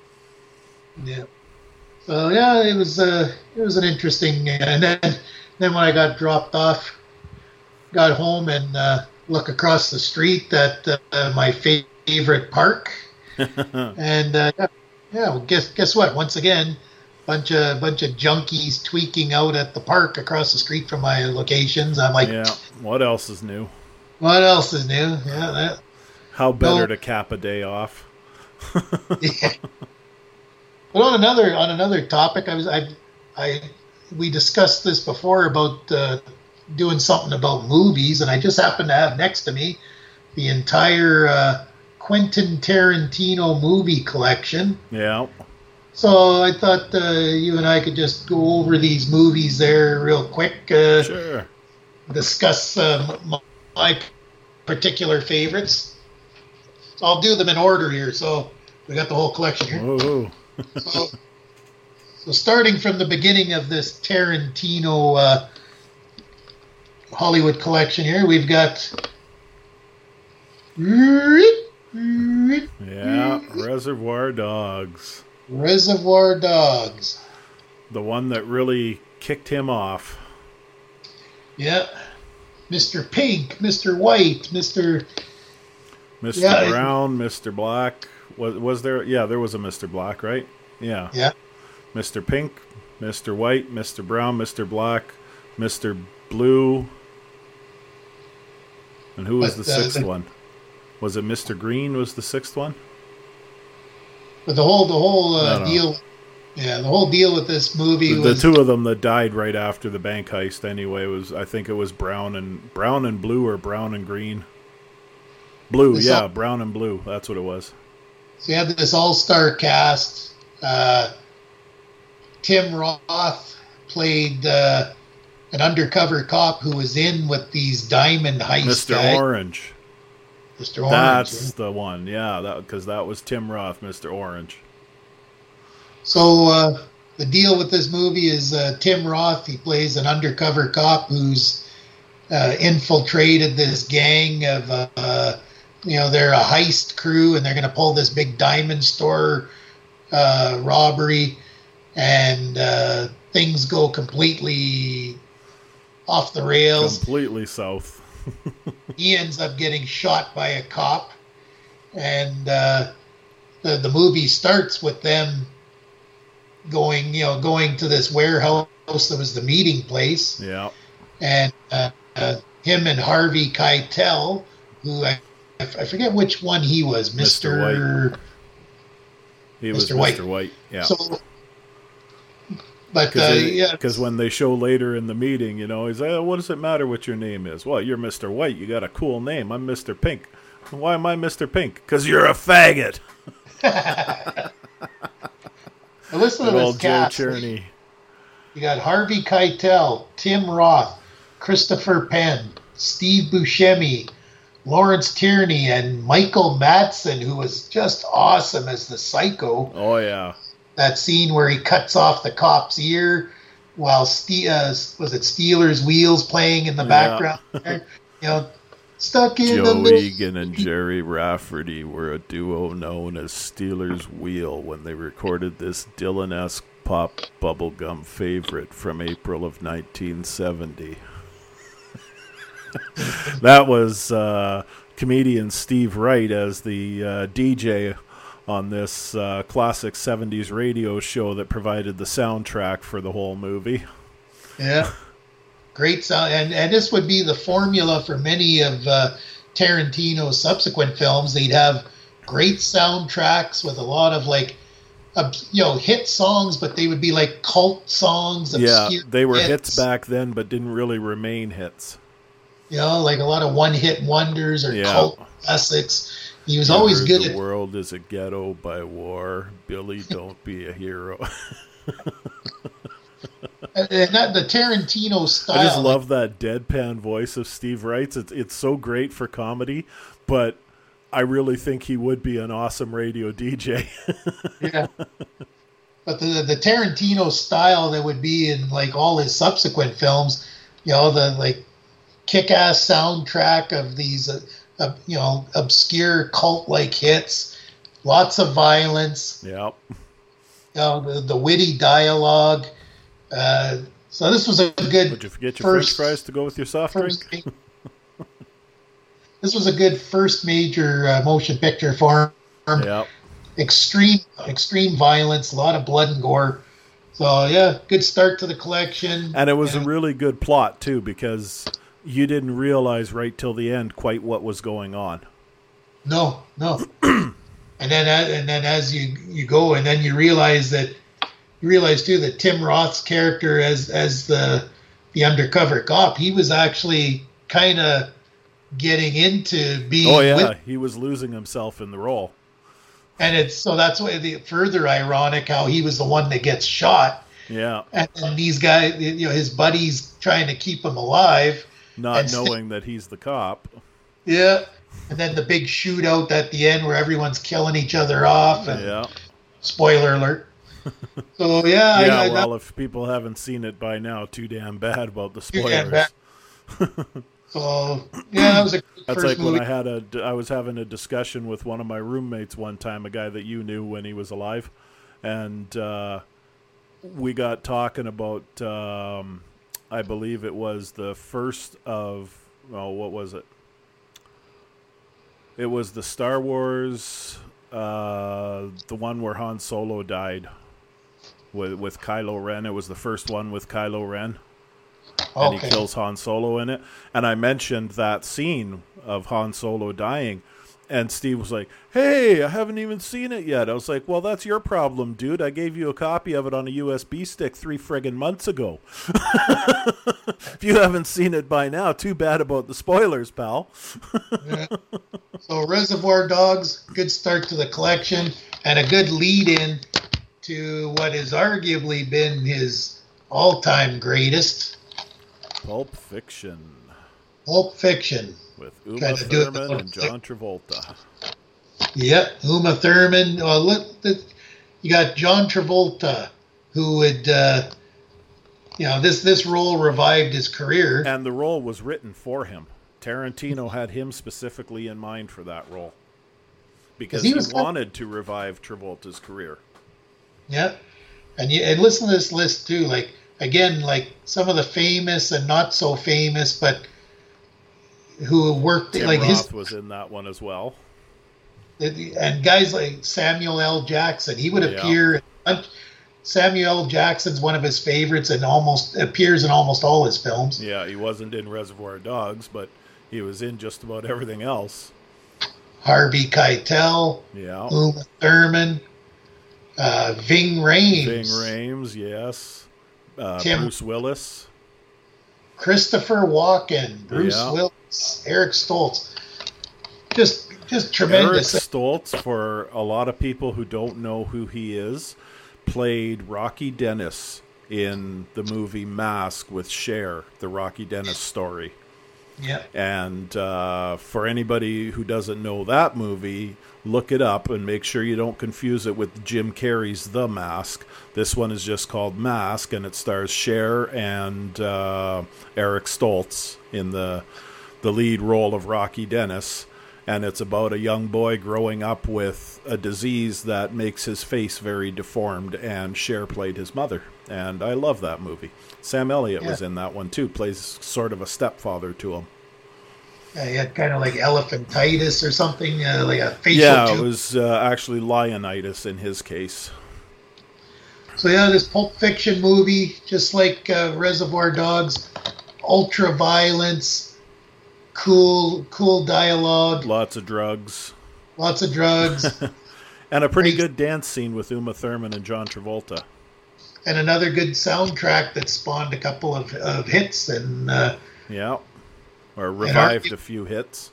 Yeah. So yeah, it was uh, it was an interesting. And then then when I got dropped off, got home and uh, look across the street at uh, my favorite park, and uh, yeah, well, guess guess what? Once again. Bunch of bunch of junkies tweaking out at the park across the street from my locations. I'm like,
yeah. What else is new?
What else is new? Yeah, that.
How better
no.
to cap a day off?
Yeah. But on another on another topic, I was I I we discussed this before about uh, doing something about movies, and I just happened to have next to me the entire uh, Quentin Tarantino movie collection.
Yeah.
So I thought uh, you and I could just go over these movies there real quick. Uh,
sure.
Discuss uh, my particular favorites. So I'll do them in order here. So we got the whole collection here.
Whoa.
so, so starting from the beginning of this Tarantino uh, Hollywood collection here, we've got...
Yeah, Reservoir Dogs.
Reservoir Dogs.
The one that really kicked him off.
Yeah. Mister Pink, Mister White, Mister
Mister
Yeah,
Brown, Mister Black. Was was there? Yeah, there was a Mister Black, right? Yeah.
Yeah.
Mister Pink, Mister White, Mister Brown, Mister Black, Mister Blue. And who was
But,
the
uh,
sixth
the-
one? Was it Mister Green was the sixth one?
But the whole the whole uh,
No, no.
deal, yeah, the whole deal with this movie
The,
was
the two of them that died right after the bank heist anyway was, I think it was Brown and Brown and Blue or Brown and Green. Blue,
This
yeah,
all-
Brown and Blue. That's what it was.
so you had this all star cast. Uh, Tim Roth played uh, an undercover cop who was in with these diamond heist
Mister
guys.
Orange.
Mister Orange.
That's
yeah.
the one, yeah, that because that was Tim Roth, Mister Orange.
So uh, the deal with this movie is uh, Tim Roth. He plays an undercover cop who's uh, infiltrated this gang of, uh, you know, they're a heist crew and they're going to pull this big diamond store uh, robbery, and uh, things go completely off the rails.
Completely south.
He ends up getting shot by a cop, and uh, the the movie starts with them going, you know, going to this warehouse that was the meeting place,
Yeah.
and uh, uh, him and Harvey Keitel, who I, I forget which one he was,
Mister
Mister
He was
Mister White.
Mister White. Yeah.
So, but uh, yeah,
Because when they show later in the meeting, you know, he's like, oh, what does it matter what your name is? Well, you're Mister White. You got a cool name. I'm Mister Pink. Why am I Mister Pink? Because you're a faggot.
Now listen to
Good
this
old Joe
cast.
Cherney.
You got Harvey Keitel, Tim Roth, Christopher Penn, Steve Buscemi, Lawrence Tierney, and Michael Madsen, who was just awesome as the Psycho.
Oh, yeah.
That scene where he cuts off the cop's ear while Ste- uh, was it Steelers Wheels playing in the
Yeah.
background. There? You know, Stuck in
Joe
the middle.
Egan and Jerry Rafferty were a duo known as Steelers Wheel when they recorded this Dylan-esque pop bubblegum favorite from April of nineteen seventy. That was uh, comedian Steve Wright as the uh, D J on this uh, classic seventies radio show that provided the soundtrack for the whole movie.
Yeah. Great sound. And, and this would be the formula for many of uh, Tarantino's subsequent films. They'd have great soundtracks with a lot of like, uh, you know, hit songs, but they would be like cult songs.
Yeah, they were hits. hits back then, but didn't really remain hits.
You know, like a lot of one-hit wonders or yeah. cult classics. He was
you
always good
the
at...
The world is a ghetto by war. Billy, don't be a hero.
And that, the Tarantino style.
I just love that deadpan voice of Steve Wright's. It's, it's so great for comedy, but I really think he would be an awesome radio D J.
Yeah. But the the Tarantino style that would be in like all his subsequent films, you know, the like kick-ass soundtrack of these, uh, uh, you know, obscure cult-like hits, lots of violence.
Yeah.
You know, the, the witty dialogue. Uh, so this was a good.
Would you forget your
first,
French fries to go with your soft
first,
drink?
This was a good first major uh, motion picture for him.
Yeah.
Extreme, extreme violence, a lot of blood and gore. So yeah, good start to the collection.
And it was
and,
a really good plot too, because you didn't realize right till the end quite what was going on.
No, no. and then, and then as you you go, and then you realize that. You realize too that Tim Roth's character as as the the undercover cop, he was actually kind of getting into being.
Oh yeah,
with,
he was losing himself in the role.
And it's so that's why the further ironic how he was the one that gets shot.
Yeah.
And, and these guys, you know, his buddies trying to keep him alive,
not knowing that he's the cop.
Yeah. And then the big shootout at the end where everyone's killing each other off. And
yeah.
Spoiler alert. So yeah,
yeah.
I, I,
well,
that,
if people haven't seen it by now, too damn bad about the
too
spoilers.
damn bad. So yeah, that was a good
That's
first
like
movie.
when I had a, I was having a discussion with one of my roommates one time, a guy that you knew when he was alive, and uh, we got talking about, um, I believe it was the first of, oh, what was it? It was the Star Wars, uh, the one where Han Solo died. With with Kylo Ren. It was the first one with Kylo Ren. And
Okay.
he kills Han Solo in it. And I mentioned that scene of Han Solo dying. And Steve was like, hey, I haven't even seen it yet. I was like, well, that's your problem, dude. I gave you a copy of it on a U S B stick three friggin' months ago. If you haven't seen it by now, too bad about the spoilers, pal.
Yeah. So Reservoir Dogs, good start to the collection and a good lead-in to what has arguably been his all-time greatest.
Pulp Fiction.
Pulp Fiction.
With Uma
Kinda do it
Thurman
the-
and John Travolta.
Yep, Uma Thurman. Well, look, the, you got John Travolta, who would, uh, you know, this this role revived his career.
And the role was written for him. Tarantino had him specifically in mind for that role. Because he,
he was-
wanted to revive Travolta's career.
Yeah, and you and listen to this list too. Like again, like some of the famous and not so famous, but who worked
Tim
like
Roth
his
was in that one as well.
and guys like Samuel L. Jackson. He would
Yeah.
appear. Samuel L. Jackson's one of his favorites and almost appears in almost all his films.
Yeah, he wasn't in Reservoir Dogs, but he was in just about everything else.
Harvey Keitel,
Yeah.
Uma Thurman, uh, Ving Rhames,
Ving Rhames, yes. Uh,
Tim-
Bruce Willis.
Christopher Walken, Bruce
Yeah.
Willis, Eric Stoltz. Just, just
Eric
tremendous.
Stoltz, for a lot of people who don't know who he is, played Rocky Dennis in the movie Mask with Cher, the Rocky Dennis story.
Yeah.
And uh, for anybody who doesn't know that movie, look it up and make sure you don't confuse it with Jim Carrey's The Mask. This one is just called Mask, and it stars Cher and uh, Eric Stoltz in the the lead role of Rocky Dennis. And it's about a young boy growing up with a disease that makes his face very deformed, and Cher played his mother. And I love that movie. Sam Elliott yeah. was in that one, too. Plays sort of a stepfather to him.
Yeah, he had kind of like elephantitis or something, uh, like a facial
Yeah,
tube.
It was uh, actually Lionitis in his case.
So yeah, this Pulp Fiction movie, just like uh, Reservoir Dogs, ultra violence, cool, cool dialogue,
lots of drugs,
lots of drugs,
and a pretty good dance scene with Uma Thurman and John Travolta,
and another good soundtrack that spawned a couple of, of hits and uh,
yeah, or revived our, a few hits.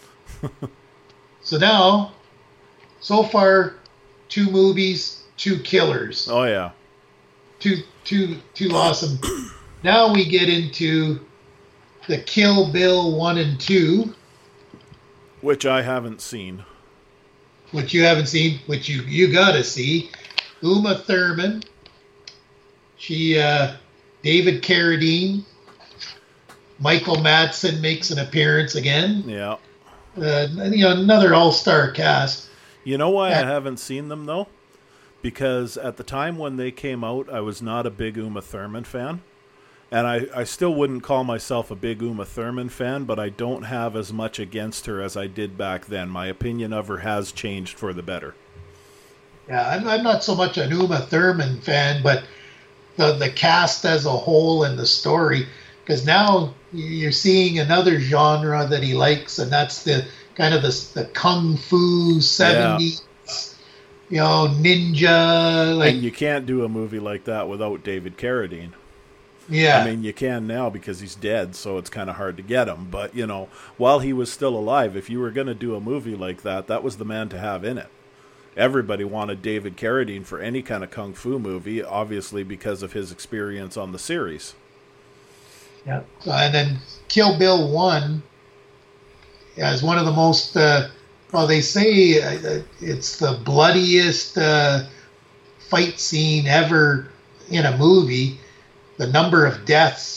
So now, so far, two movies. Two killers.
Oh yeah.
Two two two awesome. Now we get into the Kill Bill one and two.
Which I haven't seen.
Which you haven't seen, which you, you gotta see. Uma Thurman. She uh David Carradine. Michael Madsen makes an appearance again.
Yeah.
Uh, you know, another all-star cast.
You know why yeah. I haven't seen them though? Because at the time when they came out, I was not a big Uma Thurman fan. And I, I still wouldn't call myself a big Uma Thurman fan, but I don't have as much against her as I did back then. My opinion of her has changed for the better.
Yeah, I'm, I'm not so much an Uma Thurman fan, but the, the cast as a whole and the story. Because now you're seeing another genre that he likes, and that's the kind of the, the kung fu seventies. Yeah. You know, ninja. Like,
and you can't do a movie like that without David Carradine.
Yeah.
I mean, you can now because he's dead, so it's kind of hard to get him. But, you know, while he was still alive, if you were going to do a movie like that, that was the man to have in it. Everybody wanted David Carradine for any kind of kung fu movie, obviously because of his experience on the series.
Yeah. And then Kill Bill one is one of the most... Uh, Well, they say uh, it's the bloodiest uh, fight scene ever in a movie. The number of deaths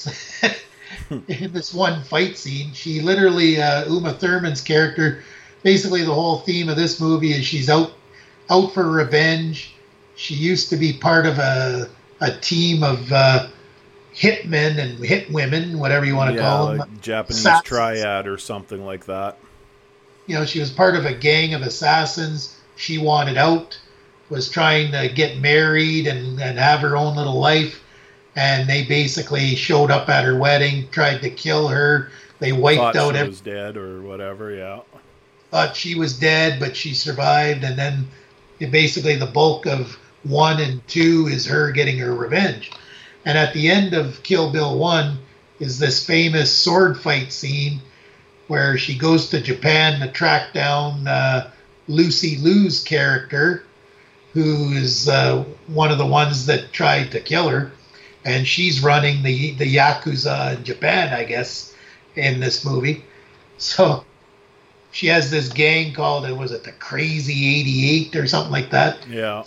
in this one fight scene. She literally, uh, Uma Thurman's character, basically the whole theme of this movie is she's out out for revenge. She used to be part of a, a team of uh, hitmen and hitwomen, whatever you want to
yeah,
call
like
them.
Japanese
Assassins.
triad or something like that.
You know, she was part of a gang of assassins. She wanted out, was trying to get married and, and have her own little life. And they basically showed up at her wedding, tried to kill her. They wiped
Thought
out
she
every-
was dead or whatever, yeah.
Thought she was dead, but she survived. And then it basically the bulk of one and two is her getting her revenge. And at the end of Kill Bill one is this famous sword fight scene where she goes to Japan to track down uh, Lucy Liu's character, who is uh, one of the ones that tried to kill her. And she's running the, the Yakuza in Japan, I guess, in this movie. So she has this gang called, was it the Crazy eighty-eight or something like that?
Yeah.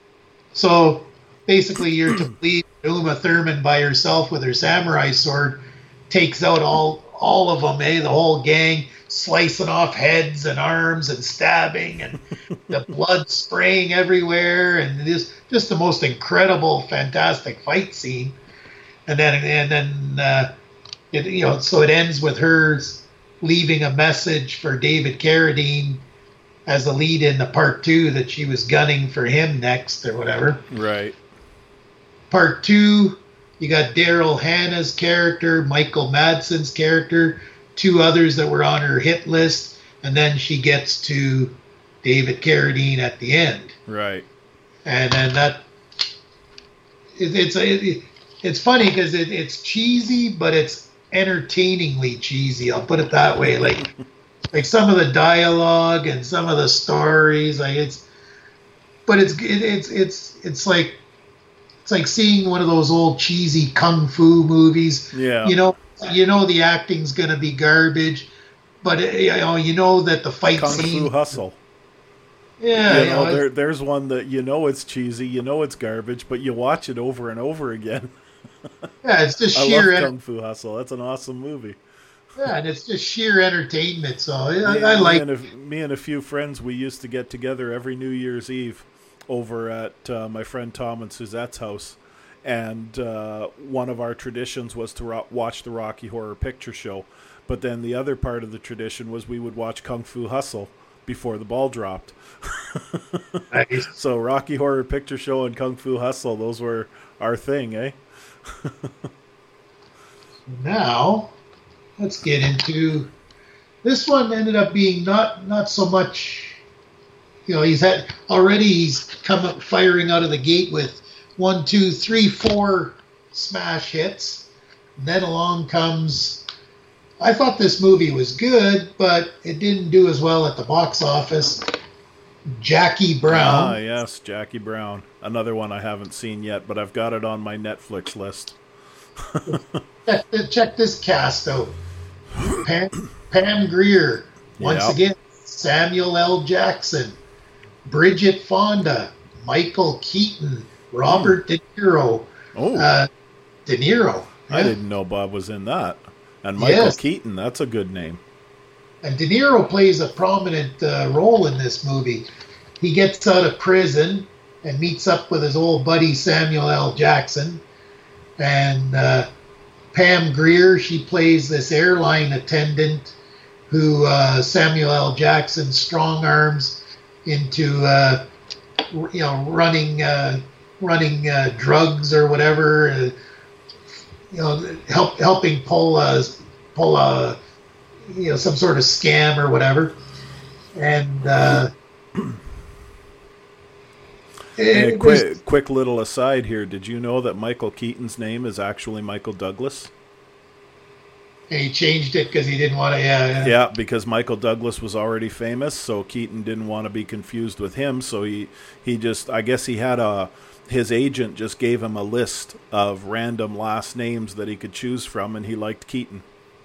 So basically you're to believe Uma Thurman by herself with her samurai sword takes out all all of them, eh? The whole gang, slicing off heads and arms and stabbing and the blood spraying everywhere, and this just the most incredible, fantastic fight scene. And then and then uh, it, you know, so it ends with her leaving a message for David Carradine as a lead in the part two that she was gunning for him next or whatever.
Right.
Part two. You got Daryl Hannah's character, Michael Madsen's character, two others that were on her hit list, and then she gets to David Carradine at the end.
Right.
And then that it, it's it, it's funny because it, it's cheesy, but it's entertainingly cheesy. I'll put it that way. Like like some of the dialogue and some of the stories, like it's, but it's it, it's it's it's like. It's like seeing one of those old cheesy kung fu movies.
Yeah.
You know, you know the acting's going to be garbage, but it, you know, you know that the fight
Kung
scene.
Fu Hustle.
Yeah.
You
You
know,
know,
there, there's one that you know it's cheesy, you know it's garbage, but you watch it over and over again.
yeah, it's just
I
sheer.
love Kung Fu Hustle. That's an awesome movie.
Yeah, and it's just sheer entertainment. So I,
Me,
I like.
me, and a, me and a few friends, we used to get together every New Year's Eve over at uh, my friend Tom and Suzette's house. And uh, one of our traditions was to ro- watch the Rocky Horror Picture Show. But then the other part of the tradition was we would watch Kung Fu Hustle before the ball dropped.
Nice.
So Rocky Horror Picture Show and Kung Fu Hustle, those were our thing, eh?
Now, let's get into this one. Ended up being not not so much. You know, he's had already. He's come up firing out of the gate with one, two, three, four smash hits. And then along comes. I thought this movie was good, but it didn't do as well at the box office. Jackie Brown.
Ah, yes, Jackie Brown. Another one I haven't seen yet, but I've got it on my Netflix list.
check, check this cast out. Pam, Pam Grier. Once
Yep.
again, Samuel L. Jackson. Bridget Fonda. Michael Keaton. Robert De Niro.
Oh,
Uh, De Niro.
I
yeah.
didn't know Bob was in that. And Michael
Yes.
Keaton, that's a good name.
And De Niro plays a prominent uh, role in this movie. He gets out of prison and meets up with his old buddy Samuel L. Jackson. And uh, Pam Grier, she plays this airline attendant who uh, Samuel L. Jackson strong arms into, uh, you know, running uh, running uh, drugs or whatever. Uh, you know, help helping pull a pull a you know some sort of scam or whatever. And uh,
Hey,
it was-
quick, quick little aside here. Did you know that Michael Keaton's name is actually Michael Douglas?
and he changed it because he didn't want to. Yeah, yeah.
Yeah, because Michael Douglas was already famous, so Keaton didn't want to be confused with him. So he, he just, I guess he had a, his agent just gave him a list of random last names that he could choose from, and he liked Keaton.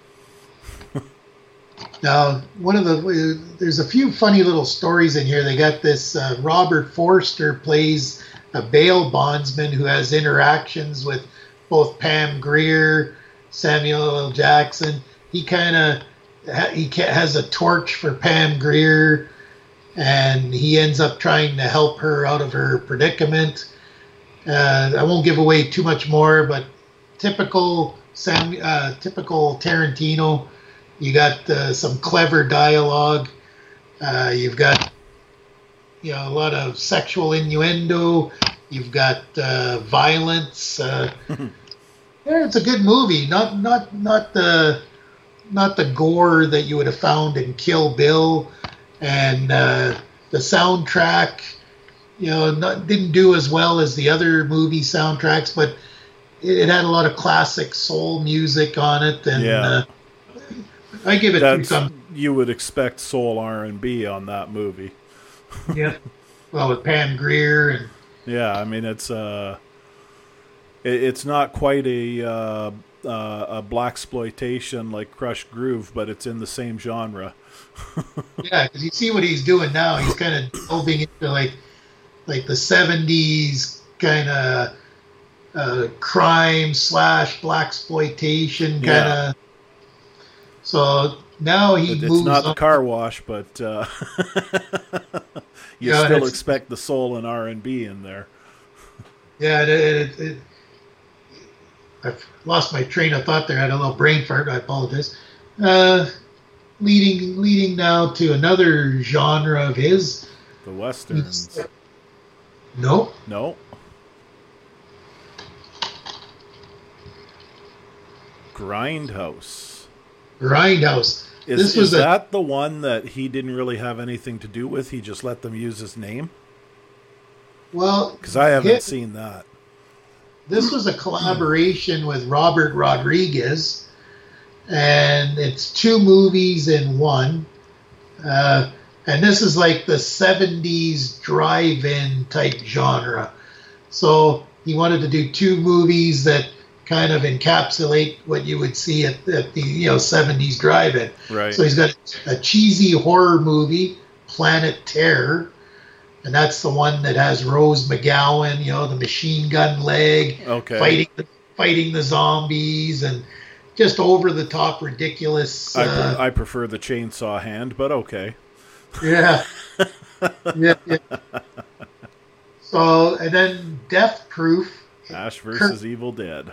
Now, one of the there's a few funny little stories in here. They got this uh, Robert Forster plays a bail bondsman who has interactions with both Pam Grier, Samuel L. Jackson. He kind of he ca- has a torch for Pam Grier, and he ends up trying to help her out of her predicament. Uh, I won't give away too much more, but typical Sam, uh, typical Tarantino. You got uh, some clever dialogue. Uh, you've got, you know, a lot of sexual innuendo. You've got uh, violence. Uh, yeah, it's a good movie. Not not not the not the gore that you would have found in Kill Bill, and uh, the soundtrack. You know, not, didn't do as well as the other movie soundtracks, but it, it had a lot of classic soul music on it, and.
Yeah.
Uh, I give it
That's,
some.
you would expect soul R and B on that movie.
Yeah. Well, with Pam Grier and
Yeah, I mean it's uh, it, it's not quite a uh, uh, a blaxploitation like Crush Groove, but it's in the same genre.
yeah, because you see what he's doing now. He's kind of delving into like like the seventies kind of uh, crime slash blaxploitation kind
Yeah.
of. So now he
It-
moves
it's not
on.
the car wash, but uh, you
Yeah,
still
it's-
expect the soul and R and B in there.
Yeah, it, it, it, I've lost my train of thought there. I had a little brain fart. I apologize. Uh, leading leading now to another genre of his.
The westerns.
Nope.
No. Grindhouse.
Grindhouse.
Is,
This
is
was a
that the one that he didn't really have anything to do with? He just let them use his name?
well.
Because I haven't
hit-
seen that.
This was a collaboration with Robert Rodriguez, and it's two movies in one. Uh, and this is like the seventies drive-in type genre. So he wanted to do two movies that kind of encapsulate what you would see at, at the you know seventies drive-in.
Right.
So he's got a cheesy horror movie, Planet Terror, and that's the one that has Rose McGowan, you know, the machine gun leg,
Okay.
fighting the, fighting the zombies, and just over the top ridiculous.
I,
Uh,
pre- I prefer the chainsaw hand, but okay.
yeah. yeah, yeah. So, and then Death Proof.
Ash versus Kurt. Evil Dead.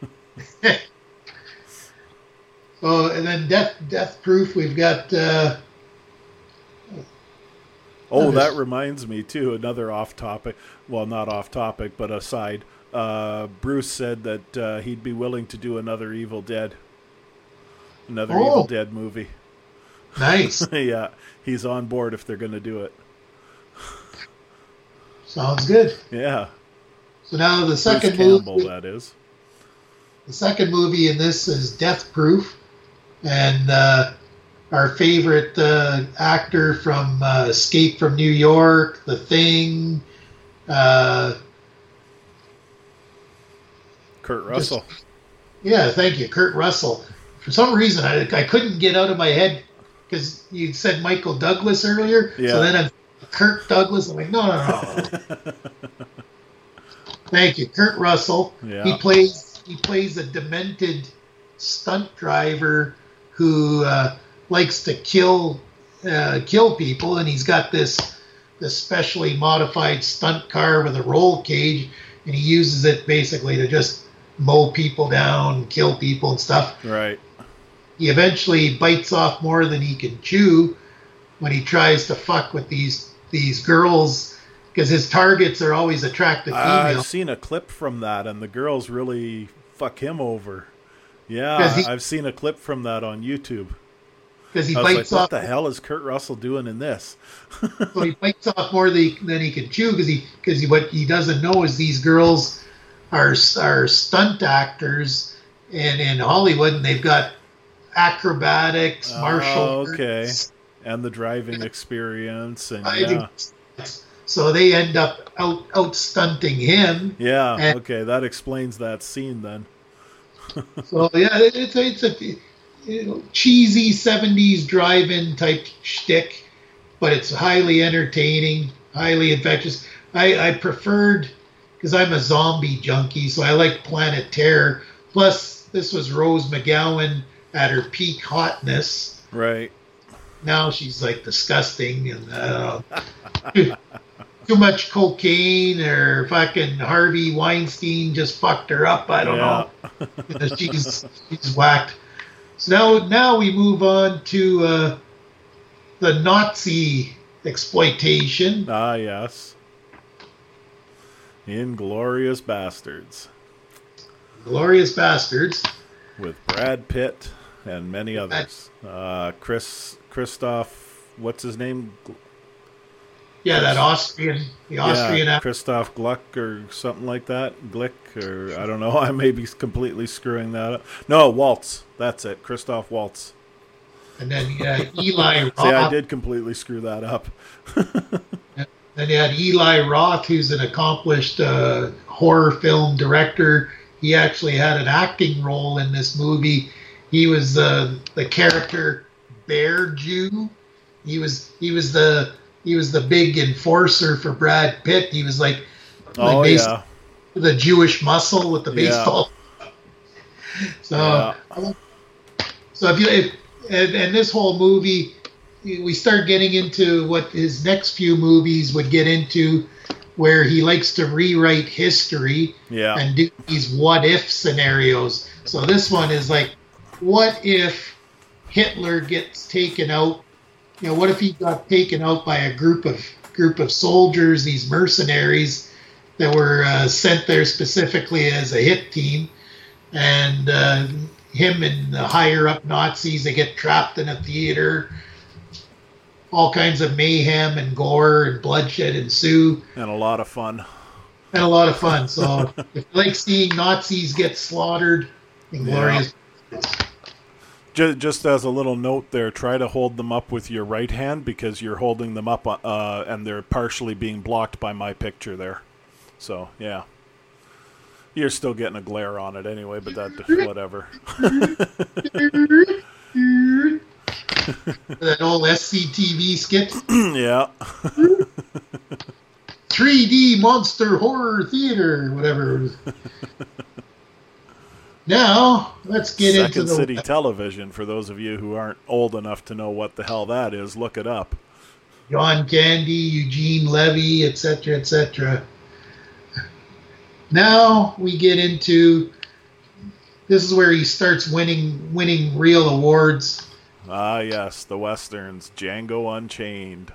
So, and then Death Death Proof, we've got. Uh,
oh, that reminds me too. Another off topic. Well, not off topic, but aside. Uh, Bruce said that uh, he'd be willing to do another Evil Dead. Another oh. Evil Dead movie.
Nice.
Yeah, he's on board if they're going to do it.
Sounds good.
Yeah.
So now the second
Bruce Campbell,
movie,
that is.
The second movie in this is Death Proof, and uh, our favorite uh, actor from uh, Escape from New York, The Thing, uh,
Kurt Russell.
Just, yeah, thank you, Kurt Russell. For some reason, I, I couldn't get out of my head because you said Michael Douglas earlier.
Yeah.
So then I'm Kirk Douglas. I'm like, no, no, no. Thank you, Kurt Russell.
Yeah.
He plays he plays a demented stunt driver who uh, likes to kill uh, kill people, and he's got this this specially modified stunt car with a roll cage, and he uses it basically to just mow people down, kill people and stuff.
Right.
He eventually bites off more than he can chew when he tries to fuck with these these girls, because his targets are always attractive females.
Uh, I've seen a clip from that, and the girls really fuck him over. Yeah, he, I've seen a clip from that on YouTube.
Because he
I
bites
was like,
off.
What the hell is Kurt Russell doing in this?
So he bites off more than he, than he can chew, because he because he, what he doesn't know is these girls are are stunt actors, and in Hollywood, and they've got acrobatics, martial
oh, okay.
arts,
and the driving experience, and
driving.
yeah.
So they end up out out stunting him.
Yeah,
and,
okay, that explains that scene then.
So yeah, it's a, it's a you know, cheesy seventies drive-in type shtick, but it's highly entertaining, highly infectious. I, I preferred, because I'm a zombie junkie, so I like Planet Terror. Plus, this was Rose McGowan at her peak hotness.
Right.
Now she's like disgusting, and uh, too, too much cocaine, or fucking Harvey Weinstein just fucked her up. I don't
yeah.
know. You know, she's she's whacked. So now now we move on to uh, the Nazi exploitation.
Ah, yes. Inglourious Bastards.
Glorious Bastards.
With Brad Pitt and many others. Uh, Chris, Christoph, what's his name?
Yeah, that Austrian, the Austrian.
Yeah, Christoph Gluck or something like that. Glick, or I don't know. I may be completely screwing that up. No, Waltz. That's it. Christoph Waltz.
And then uh, Eli Roth.
See, I did completely screw that up.
Then you had Eli Roth, who's an accomplished uh, horror film director. He actually had an acting role in this movie. He was uh, the character Bear Jew. He was he was the he was the big enforcer for Brad Pitt. He was like,
oh
like
yeah,
the Jewish muscle with the baseball. Yeah. So, yeah. so if you if, and, and this whole movie, we start getting into what his next few movies would get into, where he likes to rewrite history
yeah.
and do these what if scenarios. So this one is like, what if Hitler gets taken out? You know, what if he got taken out by a group of group of soldiers, these mercenaries that were uh, sent there specifically as a hit team, and uh, him and the higher up Nazis, they get trapped in a theater. All kinds of mayhem and gore and bloodshed ensue.
And a lot of fun.
And a lot of fun. So if you like seeing Nazis get slaughtered, Inglourious. Yeah.
Just, just as a little note there, try to hold them up with your right hand, because you're holding them up uh, and they're partially being blocked by my picture there. So, yeah. You're still getting a glare on it anyway, but that, whatever.
That old S C T V skit.
Yeah.
three D monster horror theater, whatever. Now, let's get
Second
into the...
City Television, for those of you who aren't old enough to know what the hell that is, look it up.
John Candy, Eugene Levy, et cetera, et cetera. Now we get into... This is where he starts winning winning real awards.
Ah, yes, the Westerns. Django Unchained.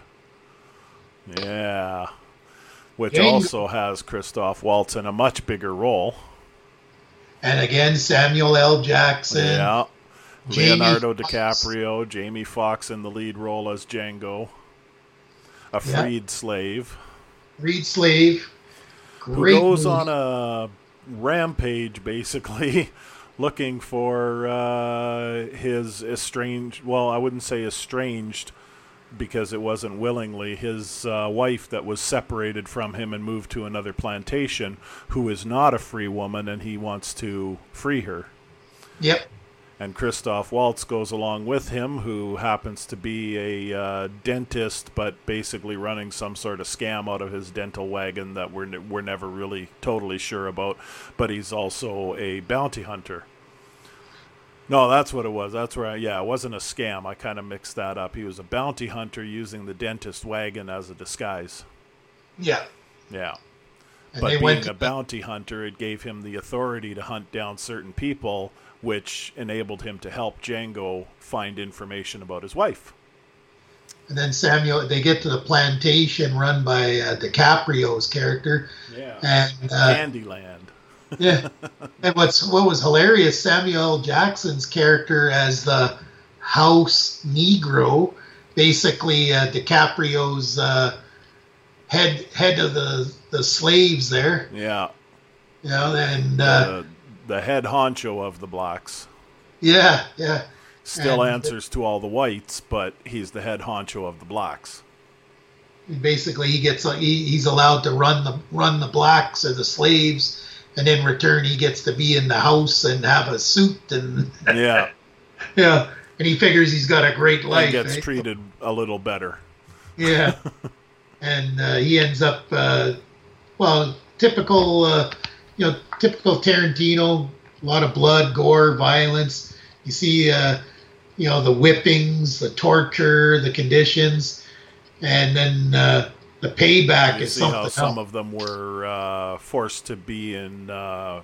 Yeah. Which
Django.
also has Christoph Waltz in a much bigger role.
And again, Samuel L. Jackson.
Yeah.
Jamie
Leonardo
Foxx.
DiCaprio, Jamie Foxx in the lead role as Django. A freed
Yeah.
slave.
Reed Slave. Great
Who goes
movie.
on a rampage, basically, looking for uh, his estranged, well, I wouldn't say estranged, because it wasn't willingly, his uh, wife that was separated from him and moved to another plantation, who is not a free woman, and he wants to free her.
Yep.
And Christoph Waltz goes along with him, who happens to be a uh, dentist, but basically running some sort of scam out of his dental wagon that we're, ne- we're never really totally sure about. But he's also a bounty hunter. No, that's what it was. That's where, I, yeah, it wasn't a scam. I kind of mixed that up. He was a bounty hunter using the dentist wagon as a disguise.
Yeah.
Yeah.
And
But
they
being
went to
a bounty hunter, it gave him the authority to hunt down certain people, which enabled him to help Django find information about his wife.
And then Samuel, they get to the plantation run by uh, DiCaprio's character.
Yeah.
And uh,
Candyland.
yeah. And what's what was hilarious, Samuel L. Jackson's character as the house Negro, basically uh, DiCaprio's uh, head head of the, the slaves there.
Yeah.
You know, and uh,
the, the head honcho of the blacks.
yeah, yeah.
Still
And
answers to all the whites, but he's the head honcho of the blacks.
Basically, he gets he, he's allowed to run the run the blacks or the slaves, and in return, he gets to be in the house and have a suit and
Yeah.
yeah. And he figures he's got a great life.
He gets
eh?
treated a little better.
Yeah, and uh, he ends up uh, well, typical uh, you know, typical Tarantino. A lot of blood, gore, violence. You see, uh, you know, the whippings, the torture, the conditions, and then uh, the payback
You
is
see
something
how
else.
some of them were uh, forced to be in uh,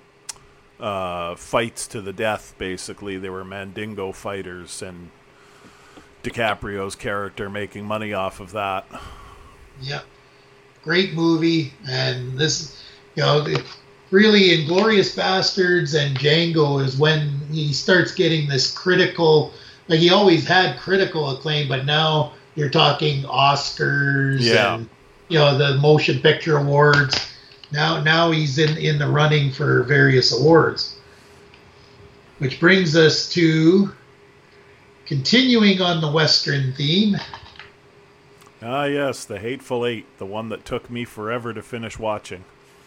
uh, fights to the death, basically. They were Mandingo fighters, and DiCaprio's character making money off of that.
Yeah, great movie, and this, you know, the, really Inglourious Bastards and Django is when he starts getting this critical, like he always had critical acclaim, but now you're talking Oscars
Yeah.
and, you know, the motion picture awards. Now, now he's in, in the running for various awards, which brings us to continuing on the Western theme.
Ah, yes, The Hateful Eight, the one that took me forever to finish watching.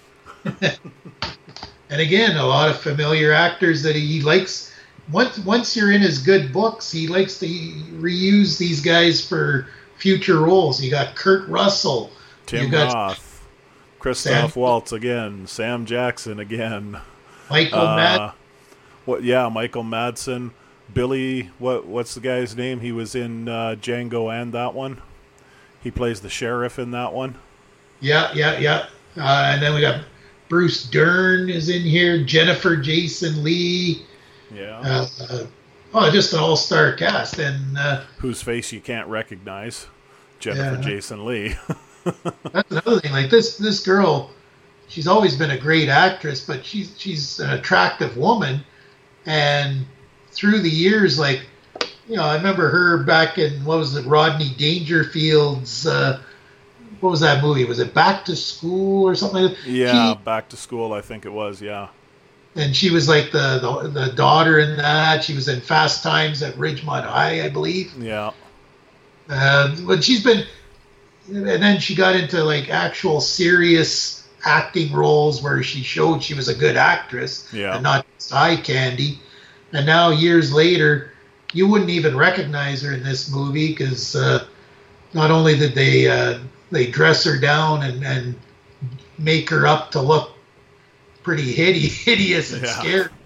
And again, a lot of familiar actors that he likes. Once once you're in his good books, he likes to reuse these guys for future roles. You got Kurt Russell,
Tim
you got
Roth, Christoph
Sam-
Waltz again, Sam Jackson again.
Michael
Uh,
Matt.
What? Yeah, Michael Madsen, Billy. What? What's the guy's name? He was in uh, Django and that one. He plays the sheriff in that one.
Yeah, yeah, yeah. Uh, and then we got Bruce Dern is in here. Jennifer Jason Lee.
Yeah.
Uh, uh, oh, just an all-star cast. And uh,
Whose face you can't recognize. Jennifer
Yeah.
Jason Lee.
that's another thing. Like this, this girl, she's always been a great actress, but she's she's an attractive woman. And through the years, like, you know, I remember her back in, what was it, Rodney Dangerfield's, uh, what was that movie? Was it Back to School or something like that?
Yeah, Back to School, I think it was, yeah.
She, and she was like the, the the daughter in that. She was in Fast Times at Ridgemont High, I believe.
Yeah.
Uh, but she's been, and then she got into like actual serious acting roles where she showed she was a good actress
Yeah.
and not just eye candy. And now years later, you wouldn't even recognize her in this movie because uh, not only did they uh, they dress her down and, and make her up to look pretty hideous, hideous and
Yeah.
scary.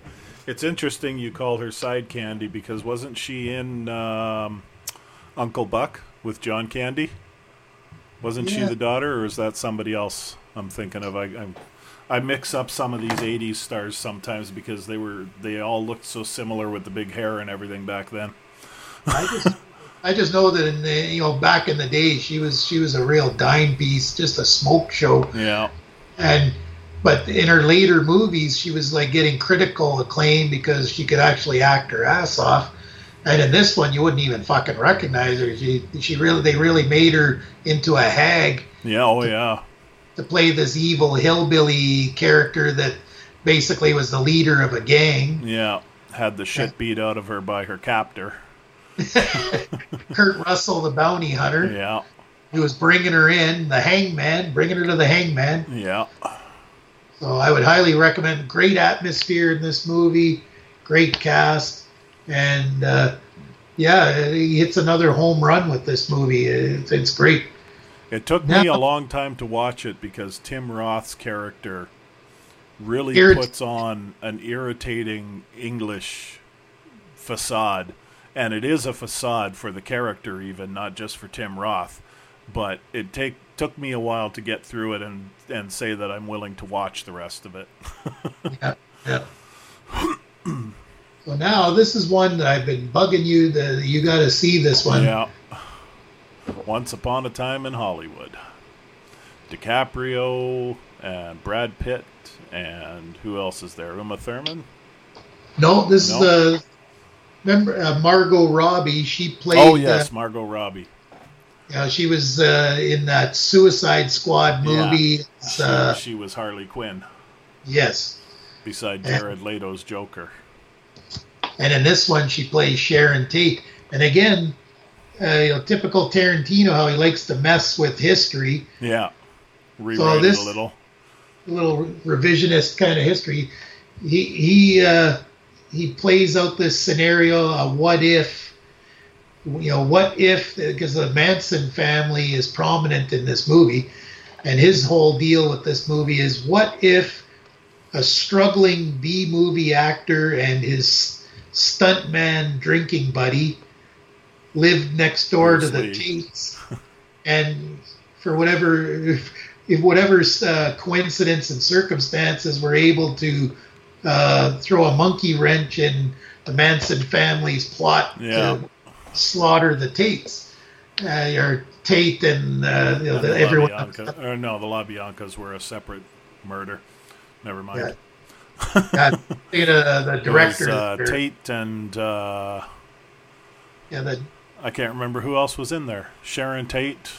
It's interesting you call her Side Candy because wasn't she in um, Uncle Buck with John Candy? Wasn't yeah. she the daughter, or is that somebody else I'm thinking of? I I'm, I mix up some of these eighties stars sometimes because they were they all looked so similar with the big hair and everything back then.
I just I just know that in the, you know, back in the day she was she was a real dime piece, just a smoke show.
Yeah.
And but in her later movies, she was like getting critical acclaim because she could actually act her ass off. And in this one, you wouldn't even fucking recognize her. She, she really, they really made her into a hag.
Yeah, oh yeah.
To play this evil hillbilly character that basically was the leader of a gang.
Yeah, had the shit beat out of her by her captor.
Kurt Russell, the bounty hunter.
Yeah.
He was bringing her in, the hangman, bringing her to the hangman.
Yeah.
So I would highly recommend. Great atmosphere in this movie, great cast, and uh, yeah, he hits another home run with this movie. It's, it's great.
It took now, me a long time to watch it because Tim Roth's character really irrit- puts on an irritating English facade, and it is a facade for the character, even not just for Tim Roth. But it take took me a while to get through it and, and say that I'm willing to watch the rest of it.
yeah, yeah. So now this is one that I've been bugging you that you got to see this one.
Yeah. Once Upon a Time in Hollywood. DiCaprio and Brad Pitt and who else is there? Uma Thurman?
No, this no. is uh, remember uh, Margot Robbie. She played.
Oh yes, uh, Margot Robbie.
Yeah, she was uh, in that Suicide Squad movie.
Yeah.
Uh,
she, she was Harley Quinn.
Yes.
Beside Jared and, Leto's Joker.
And in this one, she plays Sharon Tate. And again, uh, you know, typical Tarantino, how he likes to mess with history.
Yeah. Rewrite
so this,
it a little.
A little revisionist kind of history. He he uh, he plays out this scenario, a what if. You know, what if, because the Manson family is prominent in this movie, and his whole deal with this movie is what if a struggling B-movie actor and his stuntman drinking buddy lived next door to the Tates, and for whatever, if, if whatever uh, coincidence and circumstances were able to uh, throw a monkey wrench in the Manson family's plot
yeah.
to slaughter the Tates, uh, or Tate and, uh, you know, and the, everyone.
Or no, the LaBiancas were a separate murder. Never mind.
Yeah. yeah, the, the director.
It was, uh, Tate and uh,
yeah, the
I can't remember who else was in there. Sharon Tate.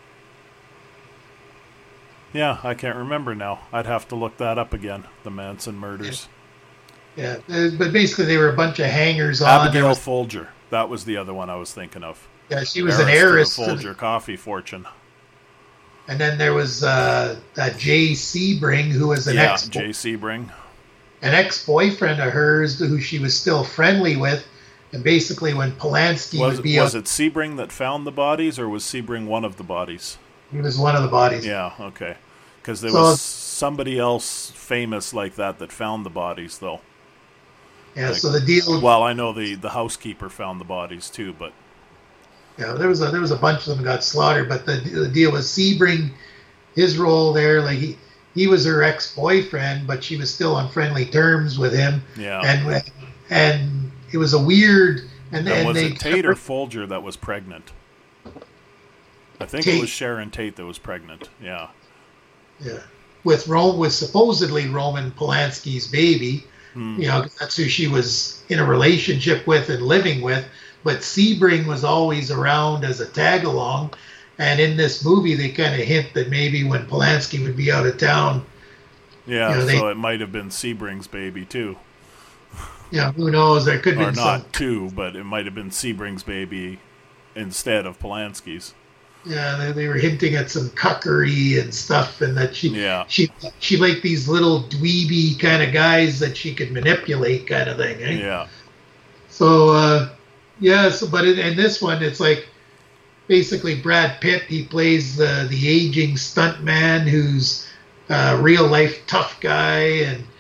Yeah, I can't remember now. I'd have to look that up again. The Manson murders.
Yeah, yeah. But basically they were a bunch of hangers on.
Abigail was, Folger. That was the other one I was thinking of.
Yeah, she was heiress an heiress
to the Folger to the, coffee fortune.
And then there was uh, that Jay Sebring, who was an
yeah,
ex
Jay Sebring,
an ex-boyfriend of hers, who she was still friendly with. And basically, when Polanski
was,
would be
was
out,
it Sebring that found the bodies, or was Sebring one of the bodies?
He was one of the bodies.
Yeah, okay, because there
so,
was somebody else famous like that that found the bodies, though.
Yeah,
like,
so the deal.
Well, I know the, the housekeeper found the bodies too, but
yeah, there was a there was a bunch of them got slaughtered. But the the deal was Sebring, his role there, like he he was her ex boyfriend, but she was still on friendly terms with him.
Yeah,
and and it was a weird. And,
and,
and
was
they
it Tate or Folger that was pregnant? I think
Tate.
It was Sharon Tate that was pregnant. Yeah,
yeah, with Rome with supposedly Roman Polanski's baby.
Hmm.
You know, that's who she was in a relationship with and living with. But Sebring was always around as a tag along. And in this movie, they kind of hint that maybe when Polanski would be out of town.
Yeah,
you know, they,
so it might have been Sebring's baby too.
Yeah, who knows? There could
or
be
not
some,
two, but it might have been Sebring's baby instead of Polanski's.
Yeah, they, they were hinting at some cuckery and stuff, and that she
yeah.
she she liked these little dweeby kind of guys that she could manipulate, kind of thing. Eh?
Yeah.
So uh, yeah, so but in, in this one, it's like basically Brad Pitt. He plays the the aging stuntman who's a real life tough guy, and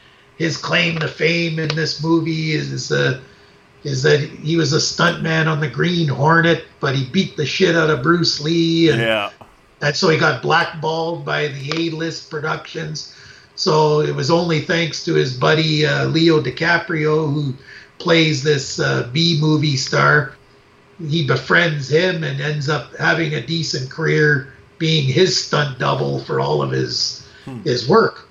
his claim to fame in this movie is uh, is that he was a stuntman on the Green Hornet, but he beat the shit out of Bruce Lee, and,
yeah.
and so he got blackballed by the A-list productions. So it was only thanks to his buddy uh, Leo DiCaprio, who plays this uh, B-movie star. He befriends him and ends up having a decent career, being his stunt double for all of his hmm. his work.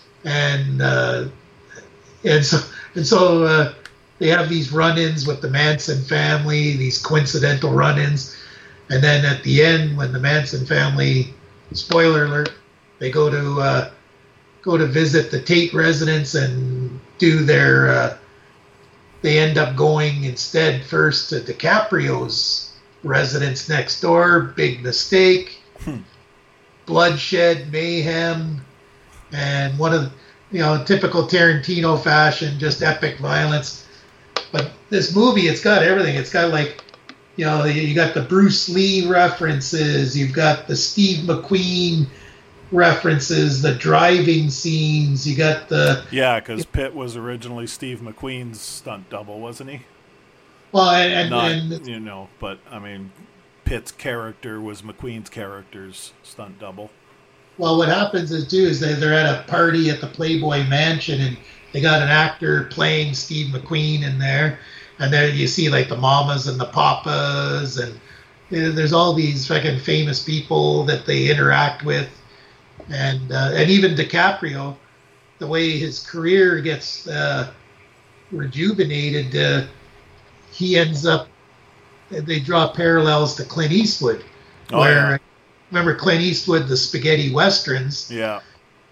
And uh, and so and so uh, they have these run-ins with the Manson family, these coincidental run-ins, and then at the end, when the Manson family, spoiler alert, they go to uh, go to visit the Tate residence and do their. Uh, they end up going instead first to DiCaprio's residence next door. Big mistake. Hmm. Bloodshed, mayhem, and one of the, you know, typical Tarantino fashion, just epic violence. But this movie, it's got everything. It's got, like, you know, you got the Bruce Lee references, you've got the Steve McQueen references, the driving scenes, you got the...
Yeah, because Pitt was originally Steve McQueen's stunt double, wasn't he?
Well, and... and,
Not,
and
you know, but, I mean, Pitt's character was McQueen's character's stunt double.
Well, what happens is, too, is they, they're at a party at the Playboy Mansion, and they got an actor playing Steve McQueen in there, and there you see, like, the mamas and the papas, and you know, there's all these fucking famous people that they interact with, and uh, and even DiCaprio, the way his career gets uh, rejuvenated, uh, he ends up, they draw parallels to Clint Eastwood,
oh,
where,
yeah.
remember Clint Eastwood, the spaghetti westerns?
Yeah.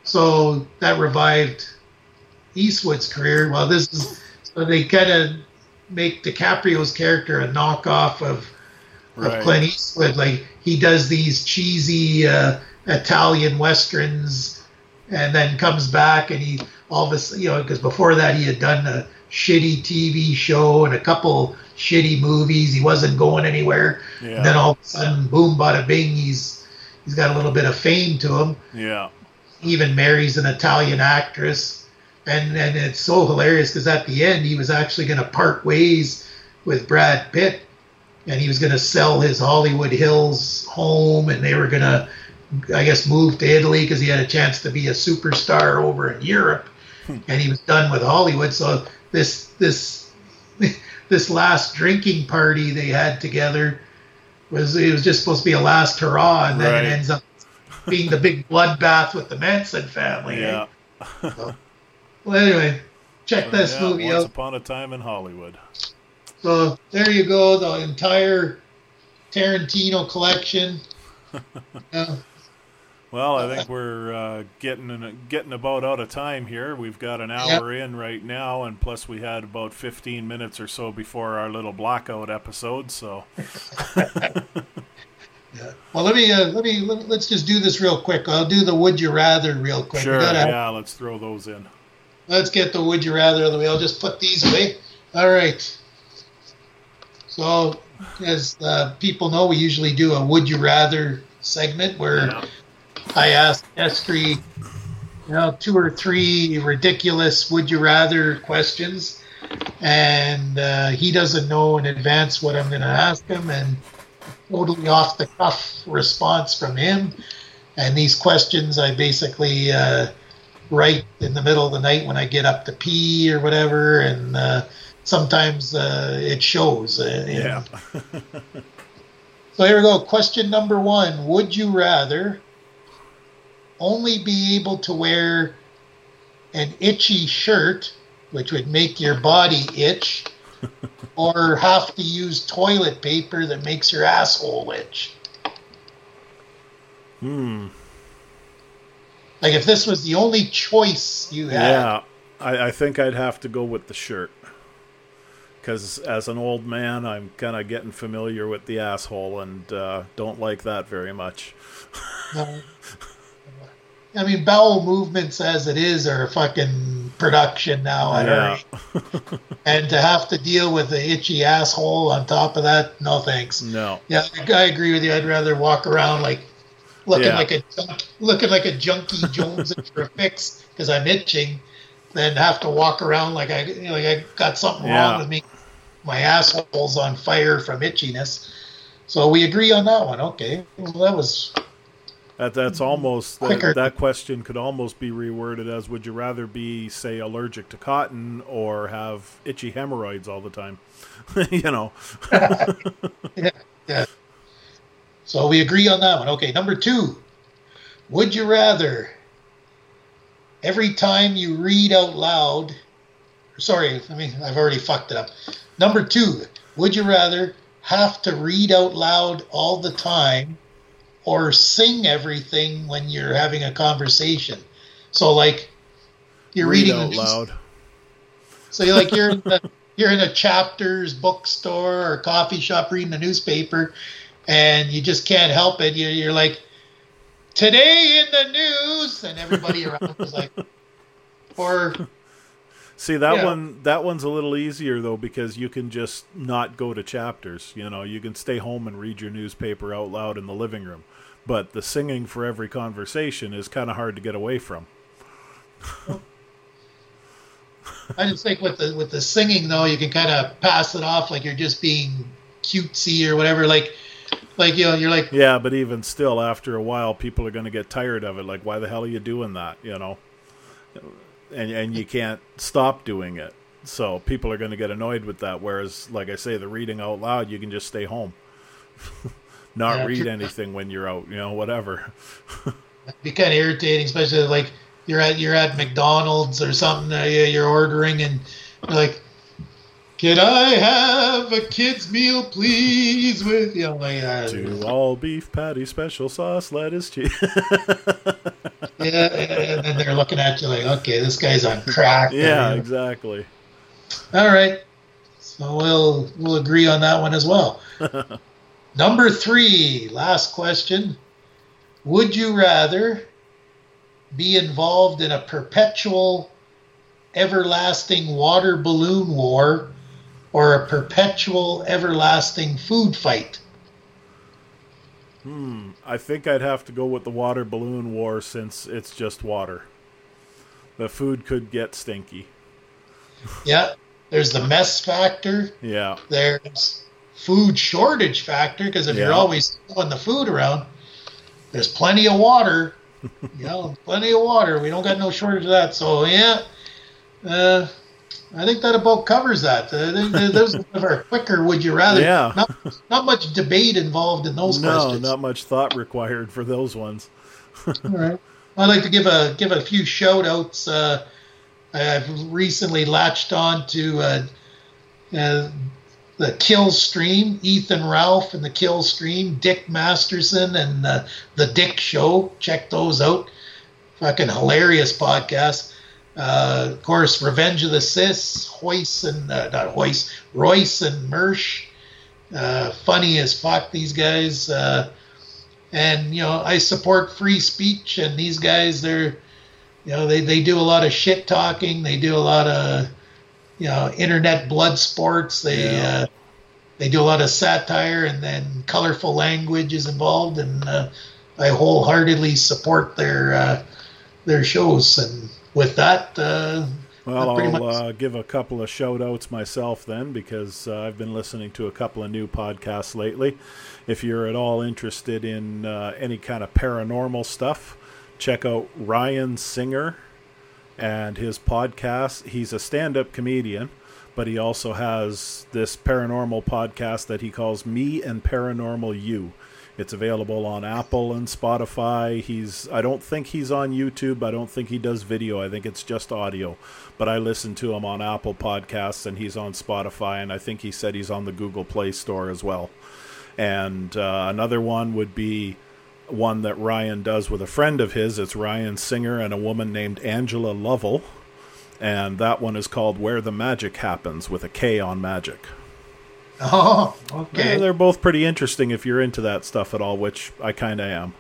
So
that revived Eastwood's career. Well, this is, so they kind of make DiCaprio's character a knockoff of, right. of Clint Eastwood. Like, he does these cheesy uh, Italian westerns, and then comes back and he all of a sudden, you know, because before that he had done a shitty T V show and a couple shitty movies. He wasn't going anywhere. Yeah. And then all of a sudden, boom, bada bing, he's he's got a little bit of fame to him.
Yeah.
He even marries an Italian actress. And and it's so hilarious because at the end he was actually going to part ways with Brad Pitt, and he was going to sell his Hollywood Hills home, and they were going to, I guess, move to Italy because he had a chance to be a superstar over in Europe, hmm. and he was done with Hollywood. So this this this last drinking party they had together was it was just supposed to be a last hurrah, and then right. it ends up being the big bloodbath with the Manson family.
Yeah.
Eh? So, well, anyway, check so, this
yeah,
movie
Once
out.
Once Upon a Time in Hollywood.
So there you go, the entire Tarantino collection. uh,
well, I think we're uh, getting in, getting about out of time here. We've got an hour yep. in right now, and plus we had about fifteen minutes or so before our little blackout episode. So.
Yeah. Well, let me uh, let me let, let's just do this real quick. I'll do the Would You Rather real quick.
Sure. Gotta, yeah, let's throw those in.
Let's get the Would You Rather out of the way. I'll just put these away. All right. So, as uh, people know, we usually do a Would You Rather segment where yeah. I ask Eskry, you know, two or three ridiculous Would You Rather questions, and uh, he doesn't know in advance what I'm going to ask him, and totally off the cuff response from him. And these questions I basically uh, write in the middle of the night when I get up to pee or whatever, and uh, sometimes uh, it shows. Uh,
yeah.
So here we go. Question number one. Would you rather only be able to wear an itchy shirt, which would make your body itch, or have to use toilet paper that makes your asshole itch?
Hmm.
Like, if this was the only choice you had.
Yeah, I, I think I'd have to go with the shirt. Because as an old man, I'm kind of getting familiar with the asshole and uh, don't like that very much.
No. I mean, bowel movements as it is are a fucking production now. I
yeah.
And to have to deal with the itchy asshole on top of that, no thanks.
No.
Yeah, I agree with you. I'd rather walk around like looking
yeah.
like a junk, looking like a junkie Jones for a fix because I'm itching, than have to walk around like I you know, like I got something
Yeah.
wrong with me. My asshole's on fire from itchiness. So we agree on that one. Okay, well, that was
That that's almost
quicker.
that, that question could almost be reworded as: would you rather be, say, allergic to cotton or have itchy hemorrhoids all the time? you know.
yeah, yeah. So we agree on that one. Okay, number two. Would you rather every time you read out loud? Sorry, I mean I've already fucked it up. Number two. Would you rather have to read out loud all the time, or sing everything when you're having a conversation? So like you're
Read
reading
out
the
loud.
So you're like you're in the, you're in a Chapters bookstore or coffee shop reading the newspaper, and you just can't help it. You're, you're like, today in the news, and everybody around is like, or
See, that
yeah.
one that one's a little easier though, because you can just not go to Chapters. You know, you can stay home and read your newspaper out loud in the living room. But the singing for every conversation is kind of hard to get away from.
I just think with the with the singing though, you can kind of pass it off like you're just being cutesy or whatever. Like, like you know, you're like,
Yeah, but even still, after a while, people are going to get tired of it. Like, why the hell are you doing that? You know, and and you can't stop doing it. So people are going to get annoyed with that. Whereas, like I say, the reading out loud, you can just stay home, not
Yeah,
read
true.
anything when you're out. You know, whatever.
it'd be kind of irritating, especially like you're at you're at McDonald's or something. Uh, yeah, you're ordering and you're like, can I have a kid's meal, please? With you know, like uh,
Two all beef patty, special sauce, lettuce, cheese.
yeah, and then they're looking at you like, okay, this guy's on crack.
Yeah,
Or,
exactly.
all right, so we'll we'll agree on that one as well. Number three, last question: would you rather be involved in a perpetual, everlasting water balloon war, or a perpetual, everlasting food fight?
Hmm. I think I'd have to go with the water balloon war, since it's just water. The food could get stinky.
Yeah, there's the mess factor.
Yeah.
There's food shortage factor, because if
Yeah.
you're always throwing the food around, there's plenty of water. You know, plenty of water. We don't got no shortage of that. So yeah, uh, I think that about covers that. Uh, th- th- those are our quicker. Would you rather?
Yeah.
Not, not much debate involved in those
No,
questions.
not much thought required for those ones.
All right. I'd like to give a give a few shout outs. Uh, I've recently latched on to uh, uh, the Kill Stream, Ethan Ralph and the Kill Stream, Dick Masterson and uh, the Dick Show. Check those out. Fucking hilarious podcast. Uh, of course, Revenge of the Sis, Hoyce and uh, not Hoyce, Royce and Mersch. Uh, funny as fuck, these guys. Uh, and you know, I support free speech, and these guys, they're, you know, they, they do a lot of shit talking. They do a lot of, you know, internet blood sports. They
Yeah.
uh, they do a lot of satire, and then colorful language is involved. And uh, I wholeheartedly support their uh, their shows. And with that, uh,
Well,
pretty
I'll
much-
uh, give a couple of shout outs myself then, because uh, I've been listening to a couple of new podcasts lately. If you're at all interested in uh, any kind of paranormal stuff, check out Ryan Singer and his podcast. He's a stand-up comedian, but he also has this paranormal podcast that he calls Me and Paranormal You. It's available on Apple and Spotify. He's I don't think he's on YouTube. I don't think he does video. I think it's just audio. But I listen to him on Apple Podcasts, and he's on Spotify, and I think he said he's on the Google Play Store as well. And uh, another one would be one that Ryan does with a friend of his. It's Ryan Singer and a woman named Angela Lovell. And that one is called Where the Magic Happens, with a K on magic.
oh,
Yeah,
okay.
they're both pretty interesting if you're into that stuff at all, which I kind of am.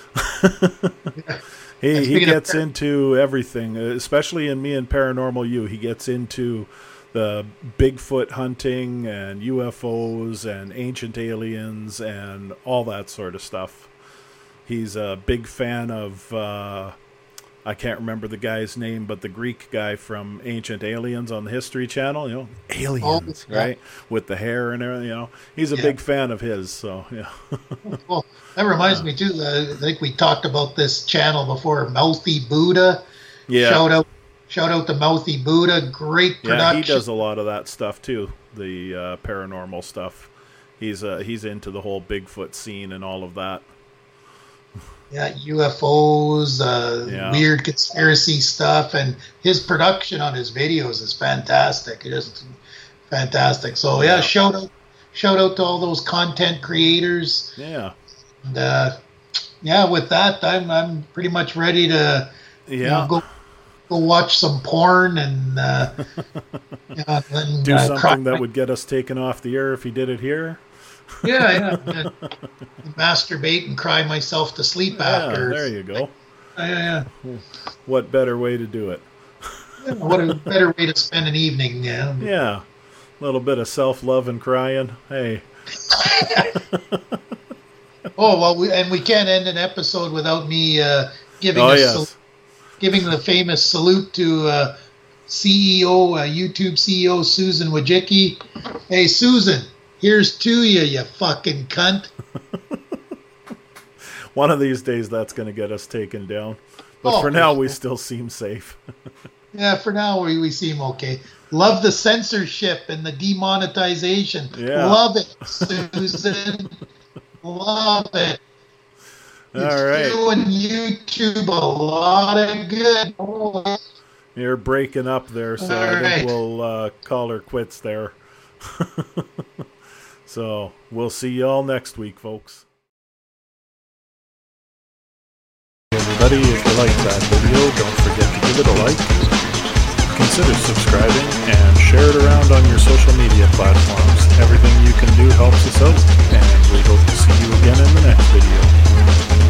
he he
speaking of
gets
par-
into everything, especially in Me and Paranormal You. He gets into the Bigfoot hunting and U F Os and ancient aliens and all that sort of stuff. He's a big fan of uh, I can't remember the guy's name, but the Greek guy from Ancient Aliens on the History Channel, you know, aliens, oh, yeah. right? With the hair and everything, you know. He's a yeah. big fan of his, so, yeah.
Well, that reminds yeah. me, too, uh, I think we talked about this channel before, Mouthy Buddha.
Yeah.
Shout out, shout out to Mouthy Buddha, great production.
Yeah, he does a lot of that stuff, too, the uh, paranormal stuff. He's uh, he's into the whole Bigfoot scene and all of that.
Yeah, U F Os, uh,
yeah.
weird conspiracy stuff, and his production on his videos is fantastic. It is fantastic. So yeah, yeah. shout out, shout out to all those content creators.
Yeah.
And, uh, yeah, with that, I'm I'm pretty much ready to
yeah
you know, go go watch some porn and uh, yeah, and,
do
uh,
something
cry.
that would get us taken off the air if he did it here.
Yeah, yeah. Masturbate and cry myself to sleep
yeah,
after.
There you go.
Yeah, yeah.
What better way to do it?
Yeah, what a better way to spend an evening, yeah.
Yeah. A little bit of self-love and crying. Hey.
Oh, well, we, and we can't end an episode without me uh, giving,
oh,
a
yes.
sal- giving the famous salute to uh, C E O, uh, YouTube C E O Susan Wojcicki. Hey, Susan. Here's to you, you fucking cunt.
One of these days that's going to get us taken down. But oh, for now, we still seem safe.
Yeah, for now we, we seem okay. Love the censorship and the demonetization.
Yeah.
Love it, Susan. Love it.
All
it's
right.
doing YouTube a lot of good. Oh.
You're breaking up there, so
All
I think
right.
we'll uh, call her quits there. So, we'll see y'all next week, folks. Everybody, if you liked that video, don't forget to give it a like, consider subscribing, and share it around on your social media platforms. Everything you can do helps us out, and we hope to see you again in the next video.